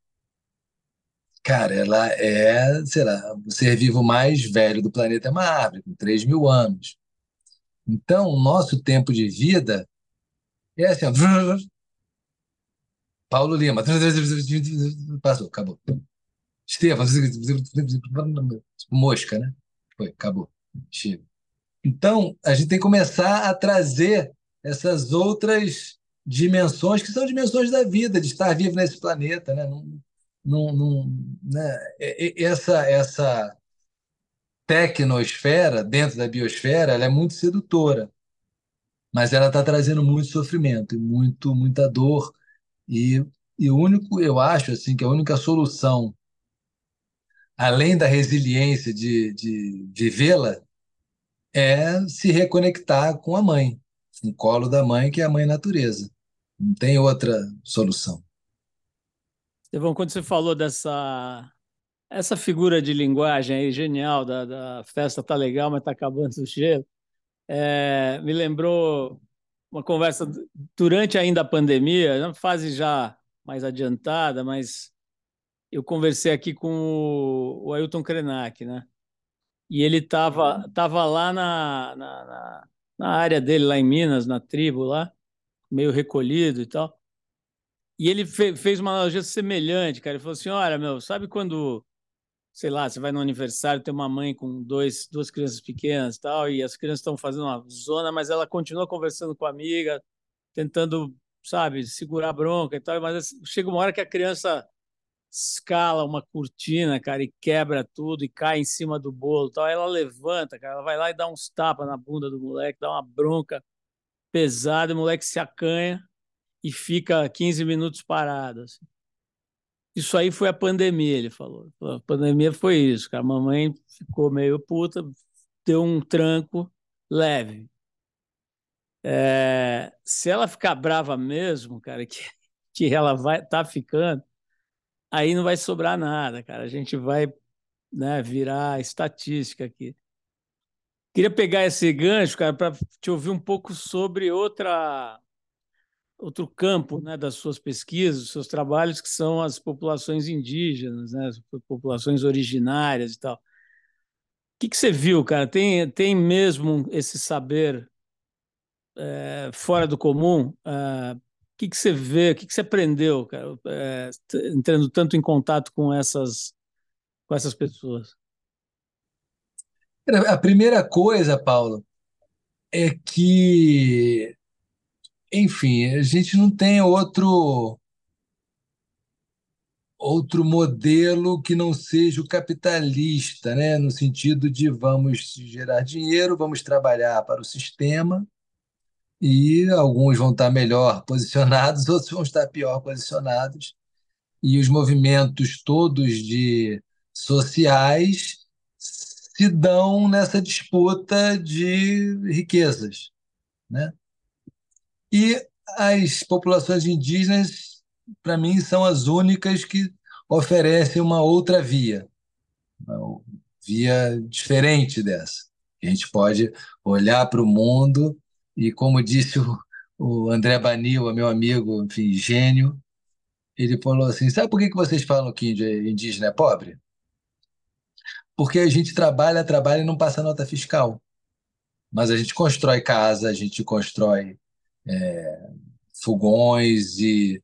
cara, ela é, sei lá, o ser vivo mais velho do planeta é uma árvore, com 3.000 anos. Então, o nosso tempo de vida é assim, ó, Paulo Lima, passou, acabou. Estevão, tipo mosca, né? Foi, acabou. Chega. Então, a gente tem que começar a trazer essas outras dimensões, que são dimensões da vida, de estar vivo nesse planeta, né? Né? Essa tecnosfera, dentro da biosfera, ela é muito sedutora, mas ela está trazendo muito sofrimento e muita dor. E, e o único, eu acho, assim, que a única solução, além da resiliência de vivê-la, é se reconectar com a mãe, com o colo da mãe, que é a mãe natureza. Não tem outra solução. Estevão, quando você falou dessa essa figura de linguagem aí genial da festa tá legal, mas tá acabando o gelo, me lembrou uma conversa durante ainda a pandemia, na fase já mais adiantada, mas eu conversei aqui com o Ailton Krenak, né? E ele tava lá na área dele, lá em Minas, na tribo lá, meio recolhido e tal. E ele fez uma analogia semelhante, cara. Ele falou assim: olha, meu, sabe quando, sei lá, você vai no aniversário, tem uma mãe com duas crianças pequenas e tal, e as crianças estão fazendo uma zona, mas ela continua conversando com a amiga, tentando, sabe, segurar a bronca e tal, mas chega uma hora que a criança escala uma cortina, cara, e quebra tudo e cai em cima do bolo, e tal. Aí ela levanta, cara, ela vai lá e dá uns tapas na bunda do moleque, dá uma bronca pesada, o moleque se acanha e fica 15 minutos parado, assim. Isso aí foi a pandemia, ele falou. A pandemia foi isso, cara. A mamãe ficou meio puta, deu um tranco leve. Se ela ficar brava mesmo, cara, que ela vai tá ficando, aí não vai sobrar nada, cara. A gente vai, né, virar estatística aqui. Queria pegar esse gancho, cara, para te ouvir um pouco sobre outro campo, né, das suas pesquisas, dos seus trabalhos, que são as populações indígenas, né, as populações originárias e tal. O que você viu, cara? Tem mesmo esse saber fora do comum? O que você vê? O que você aprendeu, cara, entrando tanto em contato com essas pessoas? A primeira coisa, Paulo, é que, enfim, a gente não tem outro modelo que não seja o capitalista, né? No sentido de vamos gerar dinheiro, vamos trabalhar para o sistema, e alguns vão estar melhor posicionados, outros vão estar pior posicionados, e os movimentos todos de sociais se dão nessa disputa de riquezas, né? E as populações indígenas, para mim, são as únicas que oferecem uma outra via, uma via diferente dessa. A gente pode olhar para o mundo e, como disse o André Banil, meu amigo, enfim, gênio, ele falou assim: sabe por que vocês falam que indígena é pobre? Porque a gente trabalha e não passa nota fiscal. Mas a gente constrói casa, a gente constrói fogões e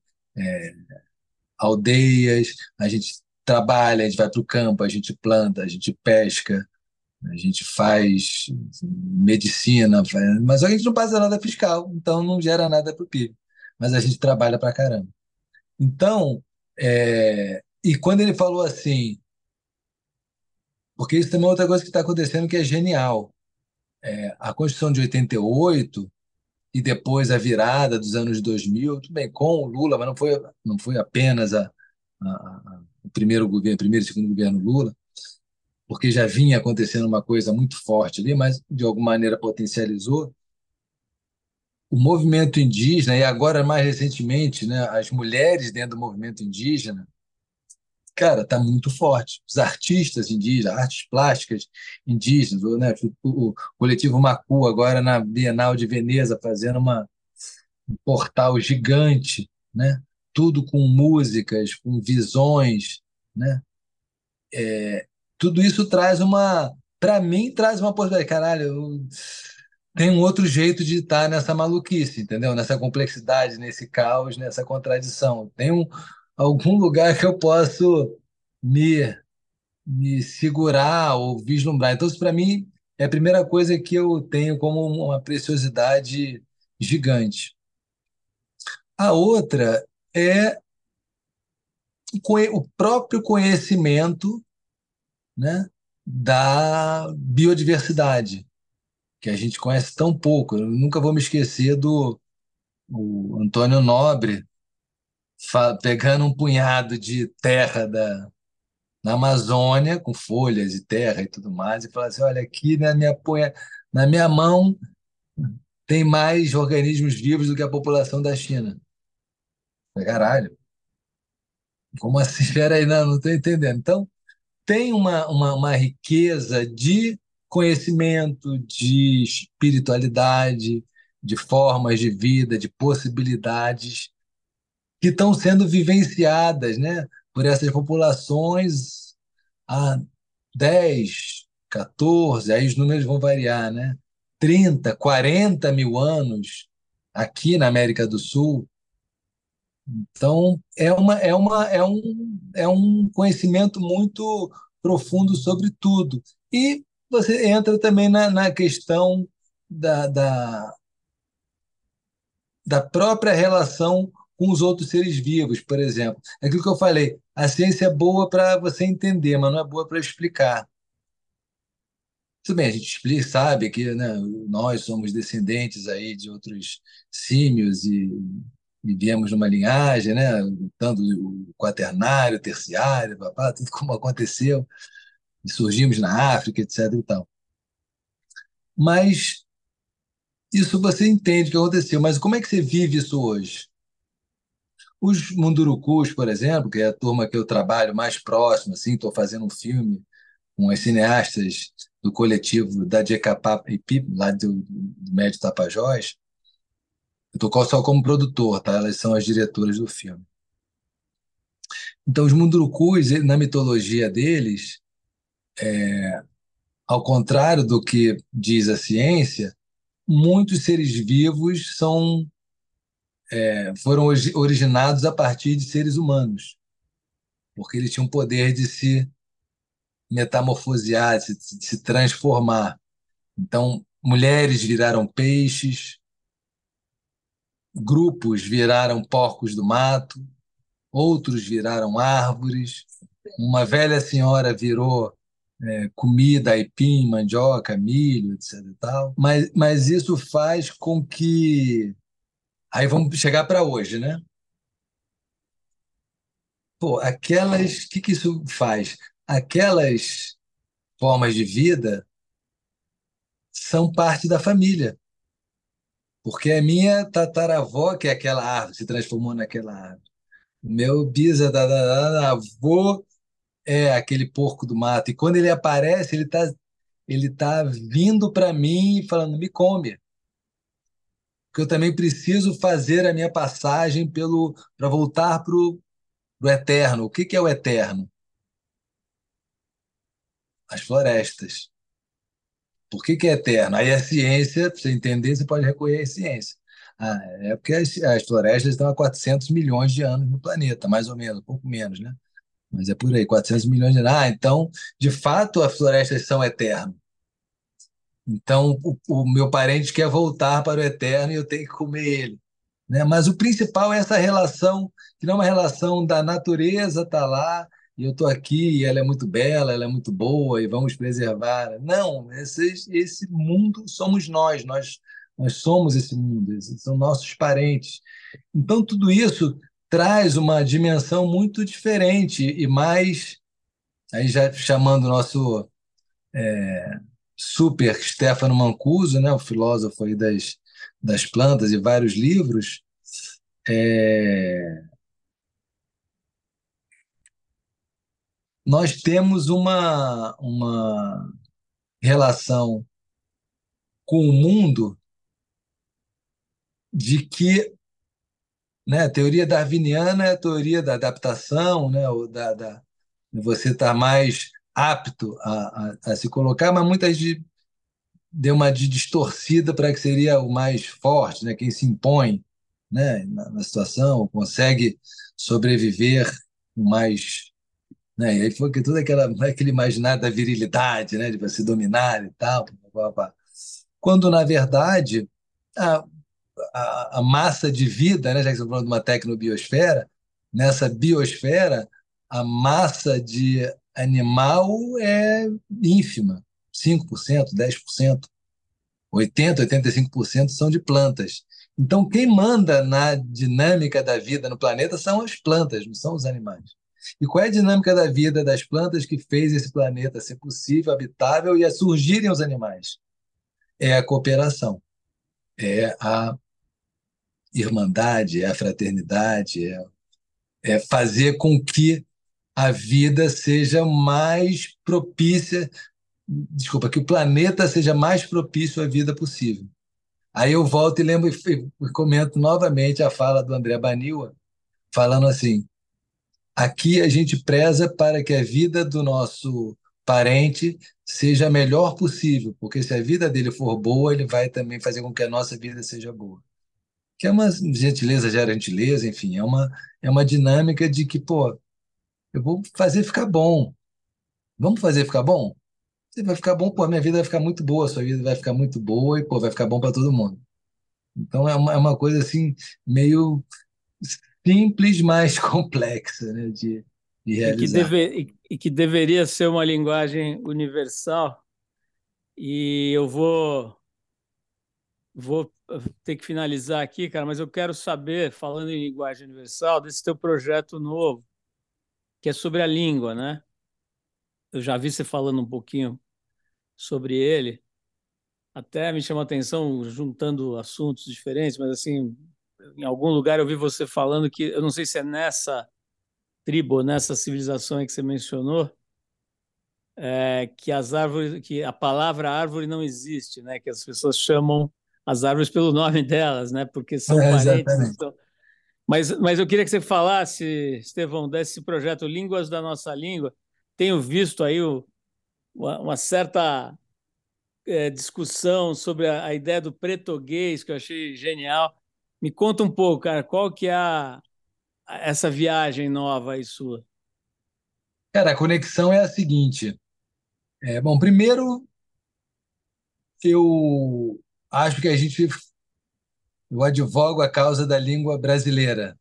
aldeias, a gente trabalha, a gente vai para o campo, a gente planta, a gente pesca, a gente faz medicina, mas a gente não passa nada fiscal, então não gera nada para o PIB. Mas a gente trabalha para caramba. Então, e quando ele falou assim, porque isso também é outra coisa que está acontecendo que é genial. A Constituição de 88 e depois a virada dos anos 2000, tudo bem, com o Lula, mas não foi apenas o primeiro governo, primeiro e segundo governo Lula, porque já vinha acontecendo uma coisa muito forte ali, mas de alguma maneira potencializou o movimento indígena, e agora mais recentemente, né, as mulheres dentro do movimento indígena. Cara, está muito forte. Os artistas indígenas, artes plásticas indígenas, né? O coletivo Macu agora na Bienal de Veneza fazendo um portal gigante, né? Tudo com músicas, com visões, né? Tudo isso traz para mim, traz uma possibilidade. Caralho, tem um outro jeito de estar nessa maluquice, entendeu? Nessa complexidade, nesse caos, nessa contradição. Algum lugar que eu posso, me, me segurar ou vislumbrar. Então, isso para mim é a primeira coisa que eu tenho como uma preciosidade gigante. A outra é o próprio conhecimento, né, da biodiversidade, que a gente conhece tão pouco. Eu nunca vou me esquecer do o Antônio Nobre pegando um punhado de terra na Amazônia, com folhas e terra e tudo mais, e falando assim: olha, aqui na minha mão tem mais organismos vivos do que a população da China. Falei, caralho, como assim? Espera aí, não estou entendendo. Então, tem uma riqueza de conhecimento, de espiritualidade, de formas de vida, de possibilidades que estão sendo vivenciadas, né, por essas populações há 10, 14, aí os números vão variar, né? 30, 40 mil anos aqui na América do Sul. Então, é um conhecimento muito profundo sobre tudo. E você entra também na questão da, da, da própria relação com os outros seres vivos, por exemplo. É aquilo que eu falei, a ciência é boa para você entender, mas não é boa para explicar. Tudo bem, a gente explica, sabe que, né, nós somos descendentes aí de outros símios e viemos numa linhagem, né, tanto o quaternário, o terciário, papá, tudo como aconteceu, e surgimos na África, etc. e tal. Mas isso você entende o que aconteceu, mas como é que você vive isso hoje? Os Mundurucus, por exemplo, que é a turma que eu trabalho mais próximo, assim, estou fazendo um filme com as cineastas do coletivo da Jecapapipi, lá do Médio Tapajós. Eu estou só como produtor, tá? Elas são as diretoras do filme. Então, os Mundurucus, na mitologia deles, ao contrário do que diz a ciência, muitos seres vivos foram originados a partir de seres humanos, porque eles tinham o poder de se metamorfosear, de se transformar. Então, mulheres viraram peixes, grupos viraram porcos do mato, outros viraram árvores, uma velha senhora virou comida, aipim, mandioca, milho, etc. e tal. Mas isso faz com que. Aí vamos chegar para hoje, né? Pô, aquelas. O que isso faz? Aquelas formas de vida são parte da família. Porque a minha tataravó, que é aquela árvore, se transformou naquela árvore. Meu bisavô é aquele porco do mato. E quando ele aparece, ele tá vindo para mim e falando: me come. Porque eu também preciso fazer a minha passagem para voltar pro eterno. O que é o eterno? As florestas. Por que é eterno? Aí a ciência, para você entender, você pode recorrer à ciência. Ah, é porque as florestas estão há 400 milhões de anos no planeta, mais ou menos, um pouco menos, né? Mas é por aí, 400 milhões de anos. Ah, então, de fato, as florestas são eternas. Então, o meu parente quer voltar para o eterno e eu tenho que comer ele, né? Mas o principal é essa relação, que não é uma relação da natureza tá lá e eu estou aqui e ela é muito bela, ela é muito boa e vamos preservar. Não, esse mundo somos nós somos esse mundo, esses são nossos parentes. Então, tudo isso traz uma dimensão muito diferente e mais, aí já chamando o nosso super Stefano Mancuso, né, o filósofo aí das plantas e vários livros, é, nós temos uma relação com o mundo de que, né, a teoria darwiniana é a teoria da adaptação, né, ou de você estar mais apto a se colocar, mas muitas deu uma de distorcida para que seria o mais forte, né, quem se impõe, né, na situação, consegue sobreviver com mais né? E aí foi que todo aquele imaginário da virilidade, né? De você dominar e tal. Pá, pá, pá. Quando, na verdade, a, a massa de vida, né? Já que estamos falando de uma tecnobiosfera, nessa biosfera, a massa de animal é ínfima, 5%, 10%. 85% são de plantas. Então, quem manda na dinâmica da vida no planeta são as plantas, não são os animais. E qual é a dinâmica da vida das plantas que fez esse planeta ser possível, habitável e a surgirem os animais? É a cooperação, é a irmandade, é a fraternidade, é fazer com que a vida seja mais propícia, desculpa, que o planeta seja mais propício à vida possível. Aí eu volto e lembro e comento novamente a fala do André Baniwa, falando assim: aqui a gente preza para que a vida do nosso parente seja a melhor possível, porque se a vida dele for boa, ele vai também fazer com que a nossa vida seja boa. Que é uma gentileza gera gentileza, enfim, é uma dinâmica de que, pô, eu vou fazer ficar bom. Vamos fazer ficar bom? Você vai ficar bom, pô, minha vida vai ficar muito boa, a sua vida vai ficar muito boa e, pô, vai ficar bom para todo mundo. Então é uma coisa assim, meio simples, mas complexa, né, de realizar. E que deveria ser uma linguagem universal. E vou ter que finalizar aqui, cara, mas eu quero saber, falando em linguagem universal, desse teu projeto novo, que é sobre a língua, né? Eu já vi você falando um pouquinho sobre ele, até me chama a atenção juntando assuntos diferentes, mas assim, em algum lugar eu vi você falando que, eu não sei se é nessa tribo, nessa civilização aí que você mencionou, que as árvores, que a palavra árvore não existe, né? Que as pessoas chamam as árvores pelo nome delas, né? Porque são parentes. Exatamente. Mas eu queria que você falasse, Estevão, desse projeto Línguas da Nossa Língua. Tenho visto aí uma certa discussão sobre a ideia do pretoguês, que eu achei genial. Me conta um pouco, cara, qual que é essa viagem nova aí sua? Cara, a conexão é a seguinte. Bom, primeiro, eu acho que eu advogo a causa da língua brasileira,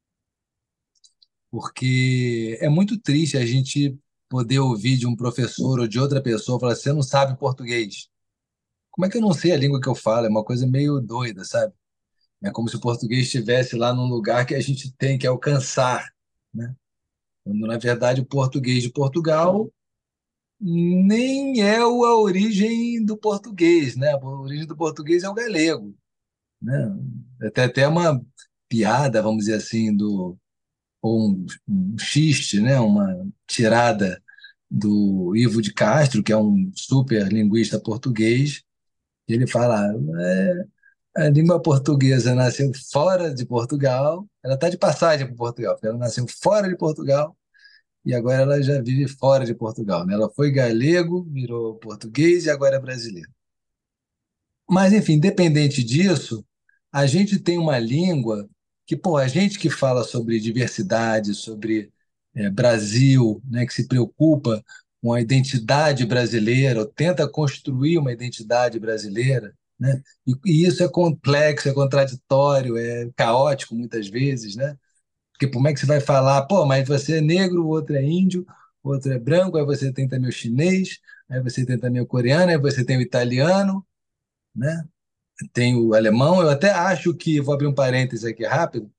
porque é muito triste a gente poder ouvir de um professor ou de outra pessoa falar: você não sabe português. Como é que eu não sei a língua que eu falo? É uma coisa meio doida, sabe? É como se o português estivesse lá num lugar que a gente tem que alcançar, né? Quando, na verdade, o português de Portugal nem é a origem do português, né? A origem do português é o galego, né? Tem até uma piada, vamos dizer assim, ou um xiste, né? Uma tirada do Ivo de Castro, que é um super linguista português, e ele fala: a língua portuguesa nasceu fora de Portugal, ela está de passagem para Portugal, porque ela nasceu fora de Portugal e agora ela já vive fora de Portugal, né? Ela foi galego, virou português e agora é brasileira. Mas, enfim, independente disso, a gente tem uma língua que, pô, a gente que fala sobre diversidade, sobre Brasil, né, que se preocupa com a identidade brasileira, ou tenta construir uma identidade brasileira, né? E isso é complexo, é contraditório, é caótico muitas vezes, né? Porque como é que você vai falar, pô, mas você é negro, o outro é índio, o outro é branco, aí você tem também o chinês, aí você tem também o coreano, aí você tem o italiano, né? Tem o alemão. Eu até acho que, vou abrir um parênteses aqui rápido,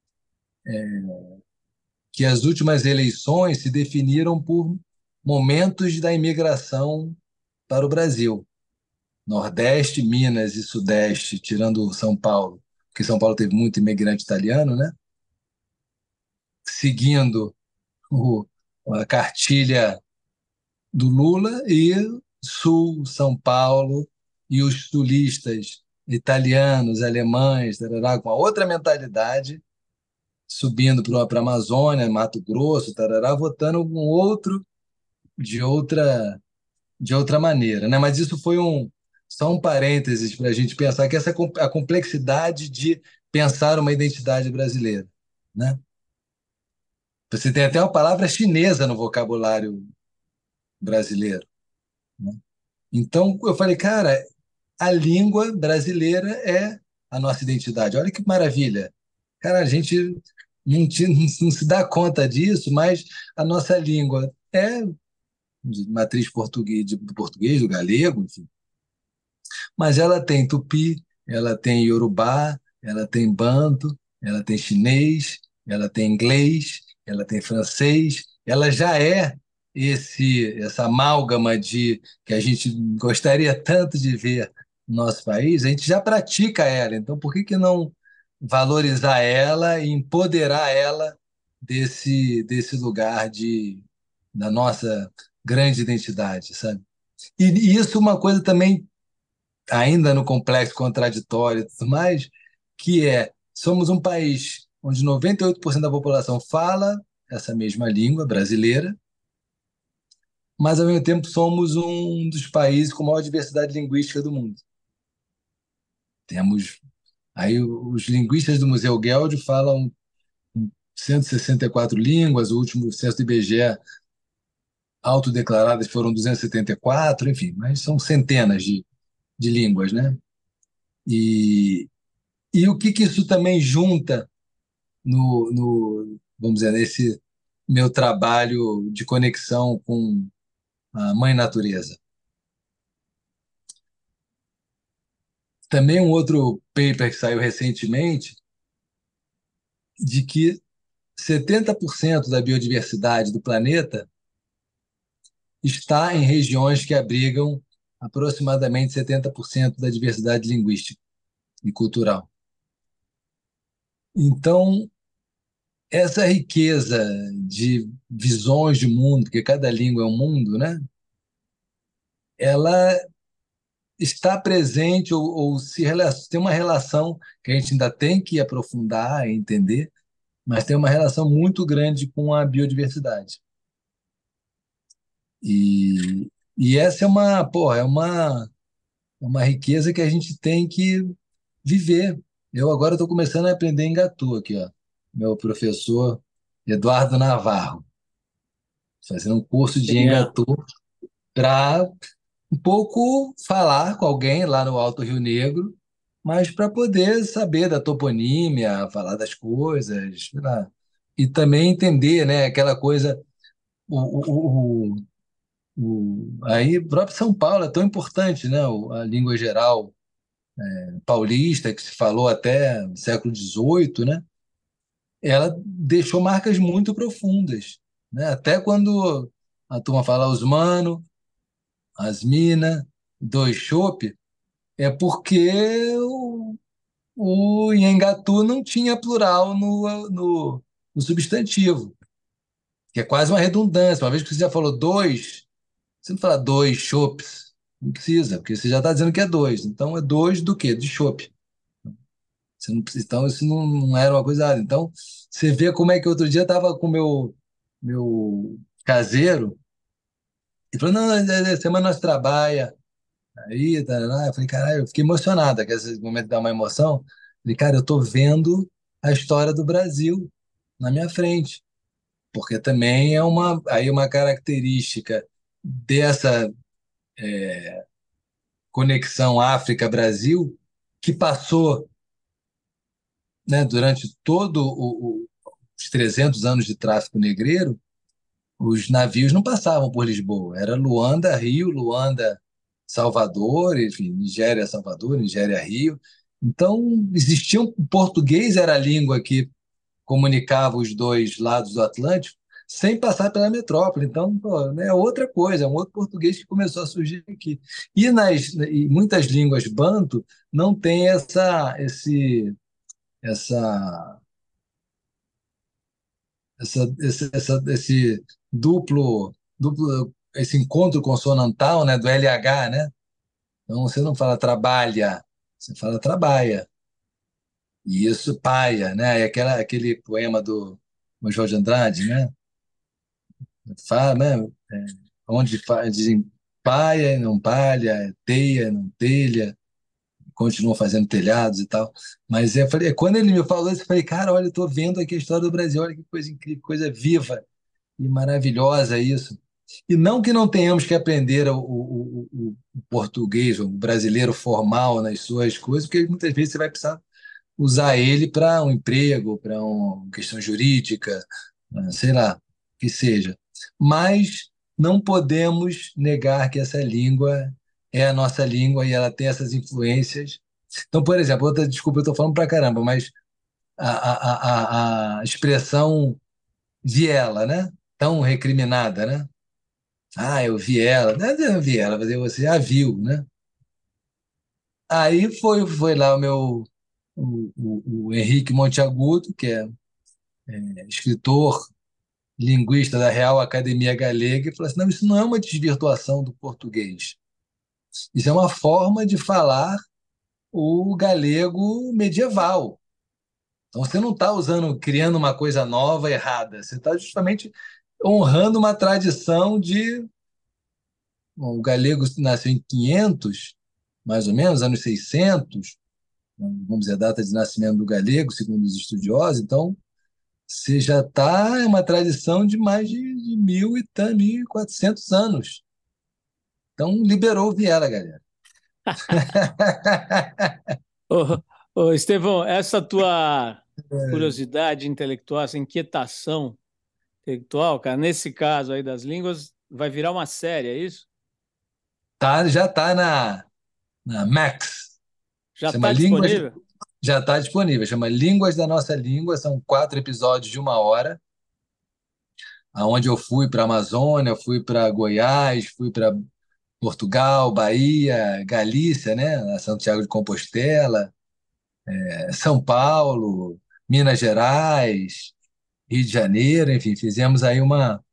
que as últimas eleições se definiram por momentos da imigração para o Brasil. Nordeste, Minas e Sudeste, tirando São Paulo, porque São Paulo teve muito imigrante italiano, né? Seguindo o, a cartilha do Lula, e Sul, São Paulo, e os sulistas italianos, alemães, tarará, com a outra mentalidade, subindo para a Amazônia, Mato Grosso, tarará, votando com outro de outra de outra maneira, né? Mas isso foi só um parênteses para a gente pensar que a complexidade de pensar uma identidade brasileira, né? Você tem até uma palavra chinesa no vocabulário brasileiro, né? Então, eu falei, cara, a língua brasileira é a nossa identidade. Olha que maravilha. Cara, a gente não se dá conta disso, mas a nossa língua é de matriz português, do português, do galego, enfim. Mas ela tem tupi, ela tem iorubá, ela tem banto, ela tem chinês, ela tem inglês, ela tem francês, ela já é essa amálgama de que a gente gostaria tanto de ver no nosso país, a gente já pratica ela. Então, por que não valorizar ela e empoderar ela desse lugar da nossa grande identidade, sabe? E isso é uma coisa também ainda no complexo contraditório e tudo mais, que é, somos um país onde 98% da população fala essa mesma língua brasileira, mas ao mesmo tempo somos um dos países com maior diversidade linguística do mundo. Temos aí os linguistas do Museu Gueldi falam 164 línguas, o último censo do IBGE autodeclaradas foram 274, enfim, mas são centenas de línguas, né? E, e o que isso também junta vamos dizer, nesse meu trabalho de conexão com a mãe natureza. Também um outro paper que saiu recentemente, de que 70% da biodiversidade do planeta está em regiões que abrigam aproximadamente 70% da diversidade linguística e cultural. Então, essa riqueza de visões de mundo, porque cada língua é um mundo, né? Ela está presente ou tem uma relação que a gente ainda tem que aprofundar e entender, mas tem uma relação muito grande com a biodiversidade. E, e essa é uma, porra, é uma riqueza que a gente tem que viver. Eu agora estou começando a aprender Engatu aqui, ó. Meu professor Eduardo Navarro, fazendo um curso de Genial. Engatu para um pouco falar com alguém lá no Alto Rio Negro, mas para poder saber da toponímia, falar das coisas, sei lá. E também entender, né, aquela coisa, o, o, aí o próprio São Paulo é tão importante, né, a língua geral paulista, que se falou até no século XVIII, né, ela deixou marcas muito profundas, né, até quando a turma fala os mano, as mina, dois chopp, é porque o Nhangatu não tinha plural no substantivo, que é quase uma redundância. Uma vez que você já falou dois, você não fala dois chopps, não precisa, porque você já está dizendo que é dois. Então é dois do quê? De chopp. Você não precisa, então isso não era uma coisa. Então você vê como é que outro dia estava com o meu caseiro e falou: não, semana nós trabalha. Aí, tarará, eu falei, caralho, eu fiquei emocionada, que esse momento dá uma emoção. Falei, cara, eu tô vendo a história do Brasil na minha frente, porque também é uma característica dessa conexão África-Brasil que passou, né, durante os 300 anos de tráfico negreiro, os navios não passavam por Lisboa, era Luanda, Rio, Luanda, Salvador, enfim, Nigéria, Salvador, Nigéria, Rio. Então, o português era a língua que comunicava os dois lados do Atlântico sem passar pela metrópole. Então, pô, né, é outra coisa, é um outro português que começou a surgir aqui. E muitas línguas banto não tem essa, esse duplo, esse encontro consonantal, né, do LH, né? Então você não fala trabalha, você fala trabalha. E isso paia, né? E aquele poema do João de Andrade, né? Fala, né? Dizem paia e não palha, teia e não telha. continuam fazendo telhados e tal. Mas eu falei, quando ele me falou isso, eu falei, cara, olha, eu estou vendo aqui a história do Brasil, olha que coisa incrível, coisa viva e maravilhosa isso. E não que não tenhamos que aprender o português, o brasileiro formal nas suas coisas, porque muitas vezes você vai precisar usar ele para um emprego, para uma questão jurídica, sei lá, que seja. Mas não podemos negar que essa língua é a nossa língua e ela tem essas influências. Então, por exemplo, desculpa, eu estou falando para caramba, mas a expressão viela, né? Tão recriminada, né? Ah, eu vi ela. Não é eu vi ela, mas você a viu, né? Aí foi lá o Henrique Monteagudo, que é escritor, linguista da Real Academia Galega, e falou assim: não, isso não é uma desvirtuação do português. Isso é uma forma de falar o galego medieval. Então você não está criando uma coisa nova, errada. Você está justamente honrando uma tradição de. Bom, o galego nasceu em 500, mais ou menos, anos 600, vamos dizer, a data de nascimento do galego, segundo os estudiosos. Então, você já está em uma tradição de mais de 1.400 anos. Então, liberou o Viela, galera. Ô, Estevão, essa tua curiosidade intelectual, essa inquietação intelectual, cara, nesse caso aí das línguas, vai virar uma série, é isso? Já está na Max. Já está disponível? Já está disponível. Chama Línguas da Nossa Língua. São 4 episódios de 1 hora. Onde eu fui para a Amazônia, fui para Goiás, fui para Portugal, Bahia, Galícia, né? Santiago de Compostela, São Paulo, Minas Gerais, Rio de Janeiro, enfim, fizemos aí uma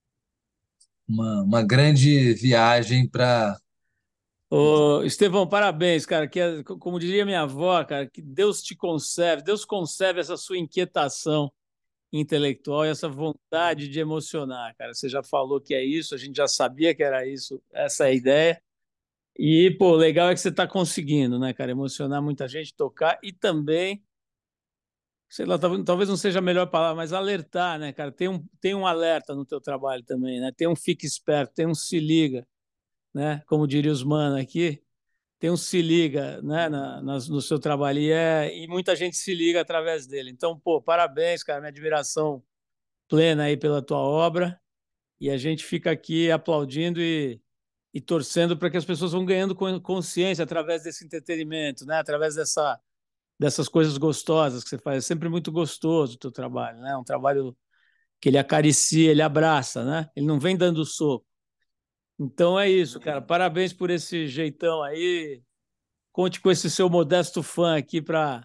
grande viagem para. Ô, Estevão, parabéns, cara. Como diria minha avó, cara, que Deus te conserve, Deus conserve essa sua inquietação intelectual e essa vontade de emocionar, cara. Você já falou que é isso, a gente já sabia que era isso, essa é a ideia. E, pô, legal é que você está conseguindo, né, cara? Emocionar muita gente, tocar e também, sei lá, talvez não seja a melhor palavra, mas alertar, né, cara? Tem um alerta no teu trabalho também, né? Tem um fique esperto, tem um se liga, né? Como diria os mano aqui, tem um se liga, né, no seu trabalho e muita gente se liga através dele. Então, pô, parabéns, cara, minha admiração plena aí pela tua obra e a gente fica aqui aplaudindo e torcendo para que as pessoas vão ganhando consciência através desse entretenimento, né? Através dessas coisas gostosas que você faz. É sempre muito gostoso o teu trabalho, né? Um trabalho que ele acaricia, ele abraça, né? Ele não vem dando soco. Então é isso, cara. Parabéns por esse jeitão aí. Conte com esse seu modesto fã aqui para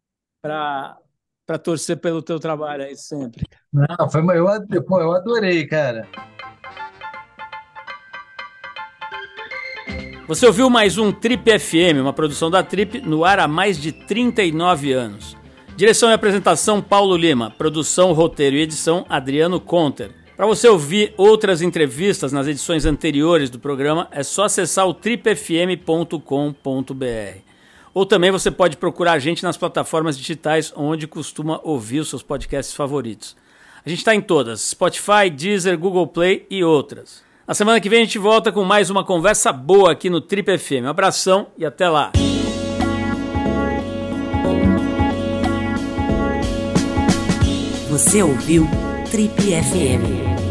torcer pelo teu trabalho aí sempre. Não, eu adorei, cara. Você ouviu mais um Trip FM, uma produção da Trip, no ar há mais de 39 anos. Direção e apresentação, Paulo Lima. Produção, roteiro e edição, Adriano Conter. Para você ouvir outras entrevistas nas edições anteriores do programa, é só acessar o tripfm.com.br. Ou também você pode procurar a gente nas plataformas digitais onde costuma ouvir os seus podcasts favoritos. A gente está em todas, Spotify, Deezer, Google Play e outras. Na semana que vem a gente volta com mais uma conversa boa aqui no Trip FM. Um abração e até lá. Você ouviu Trip FM.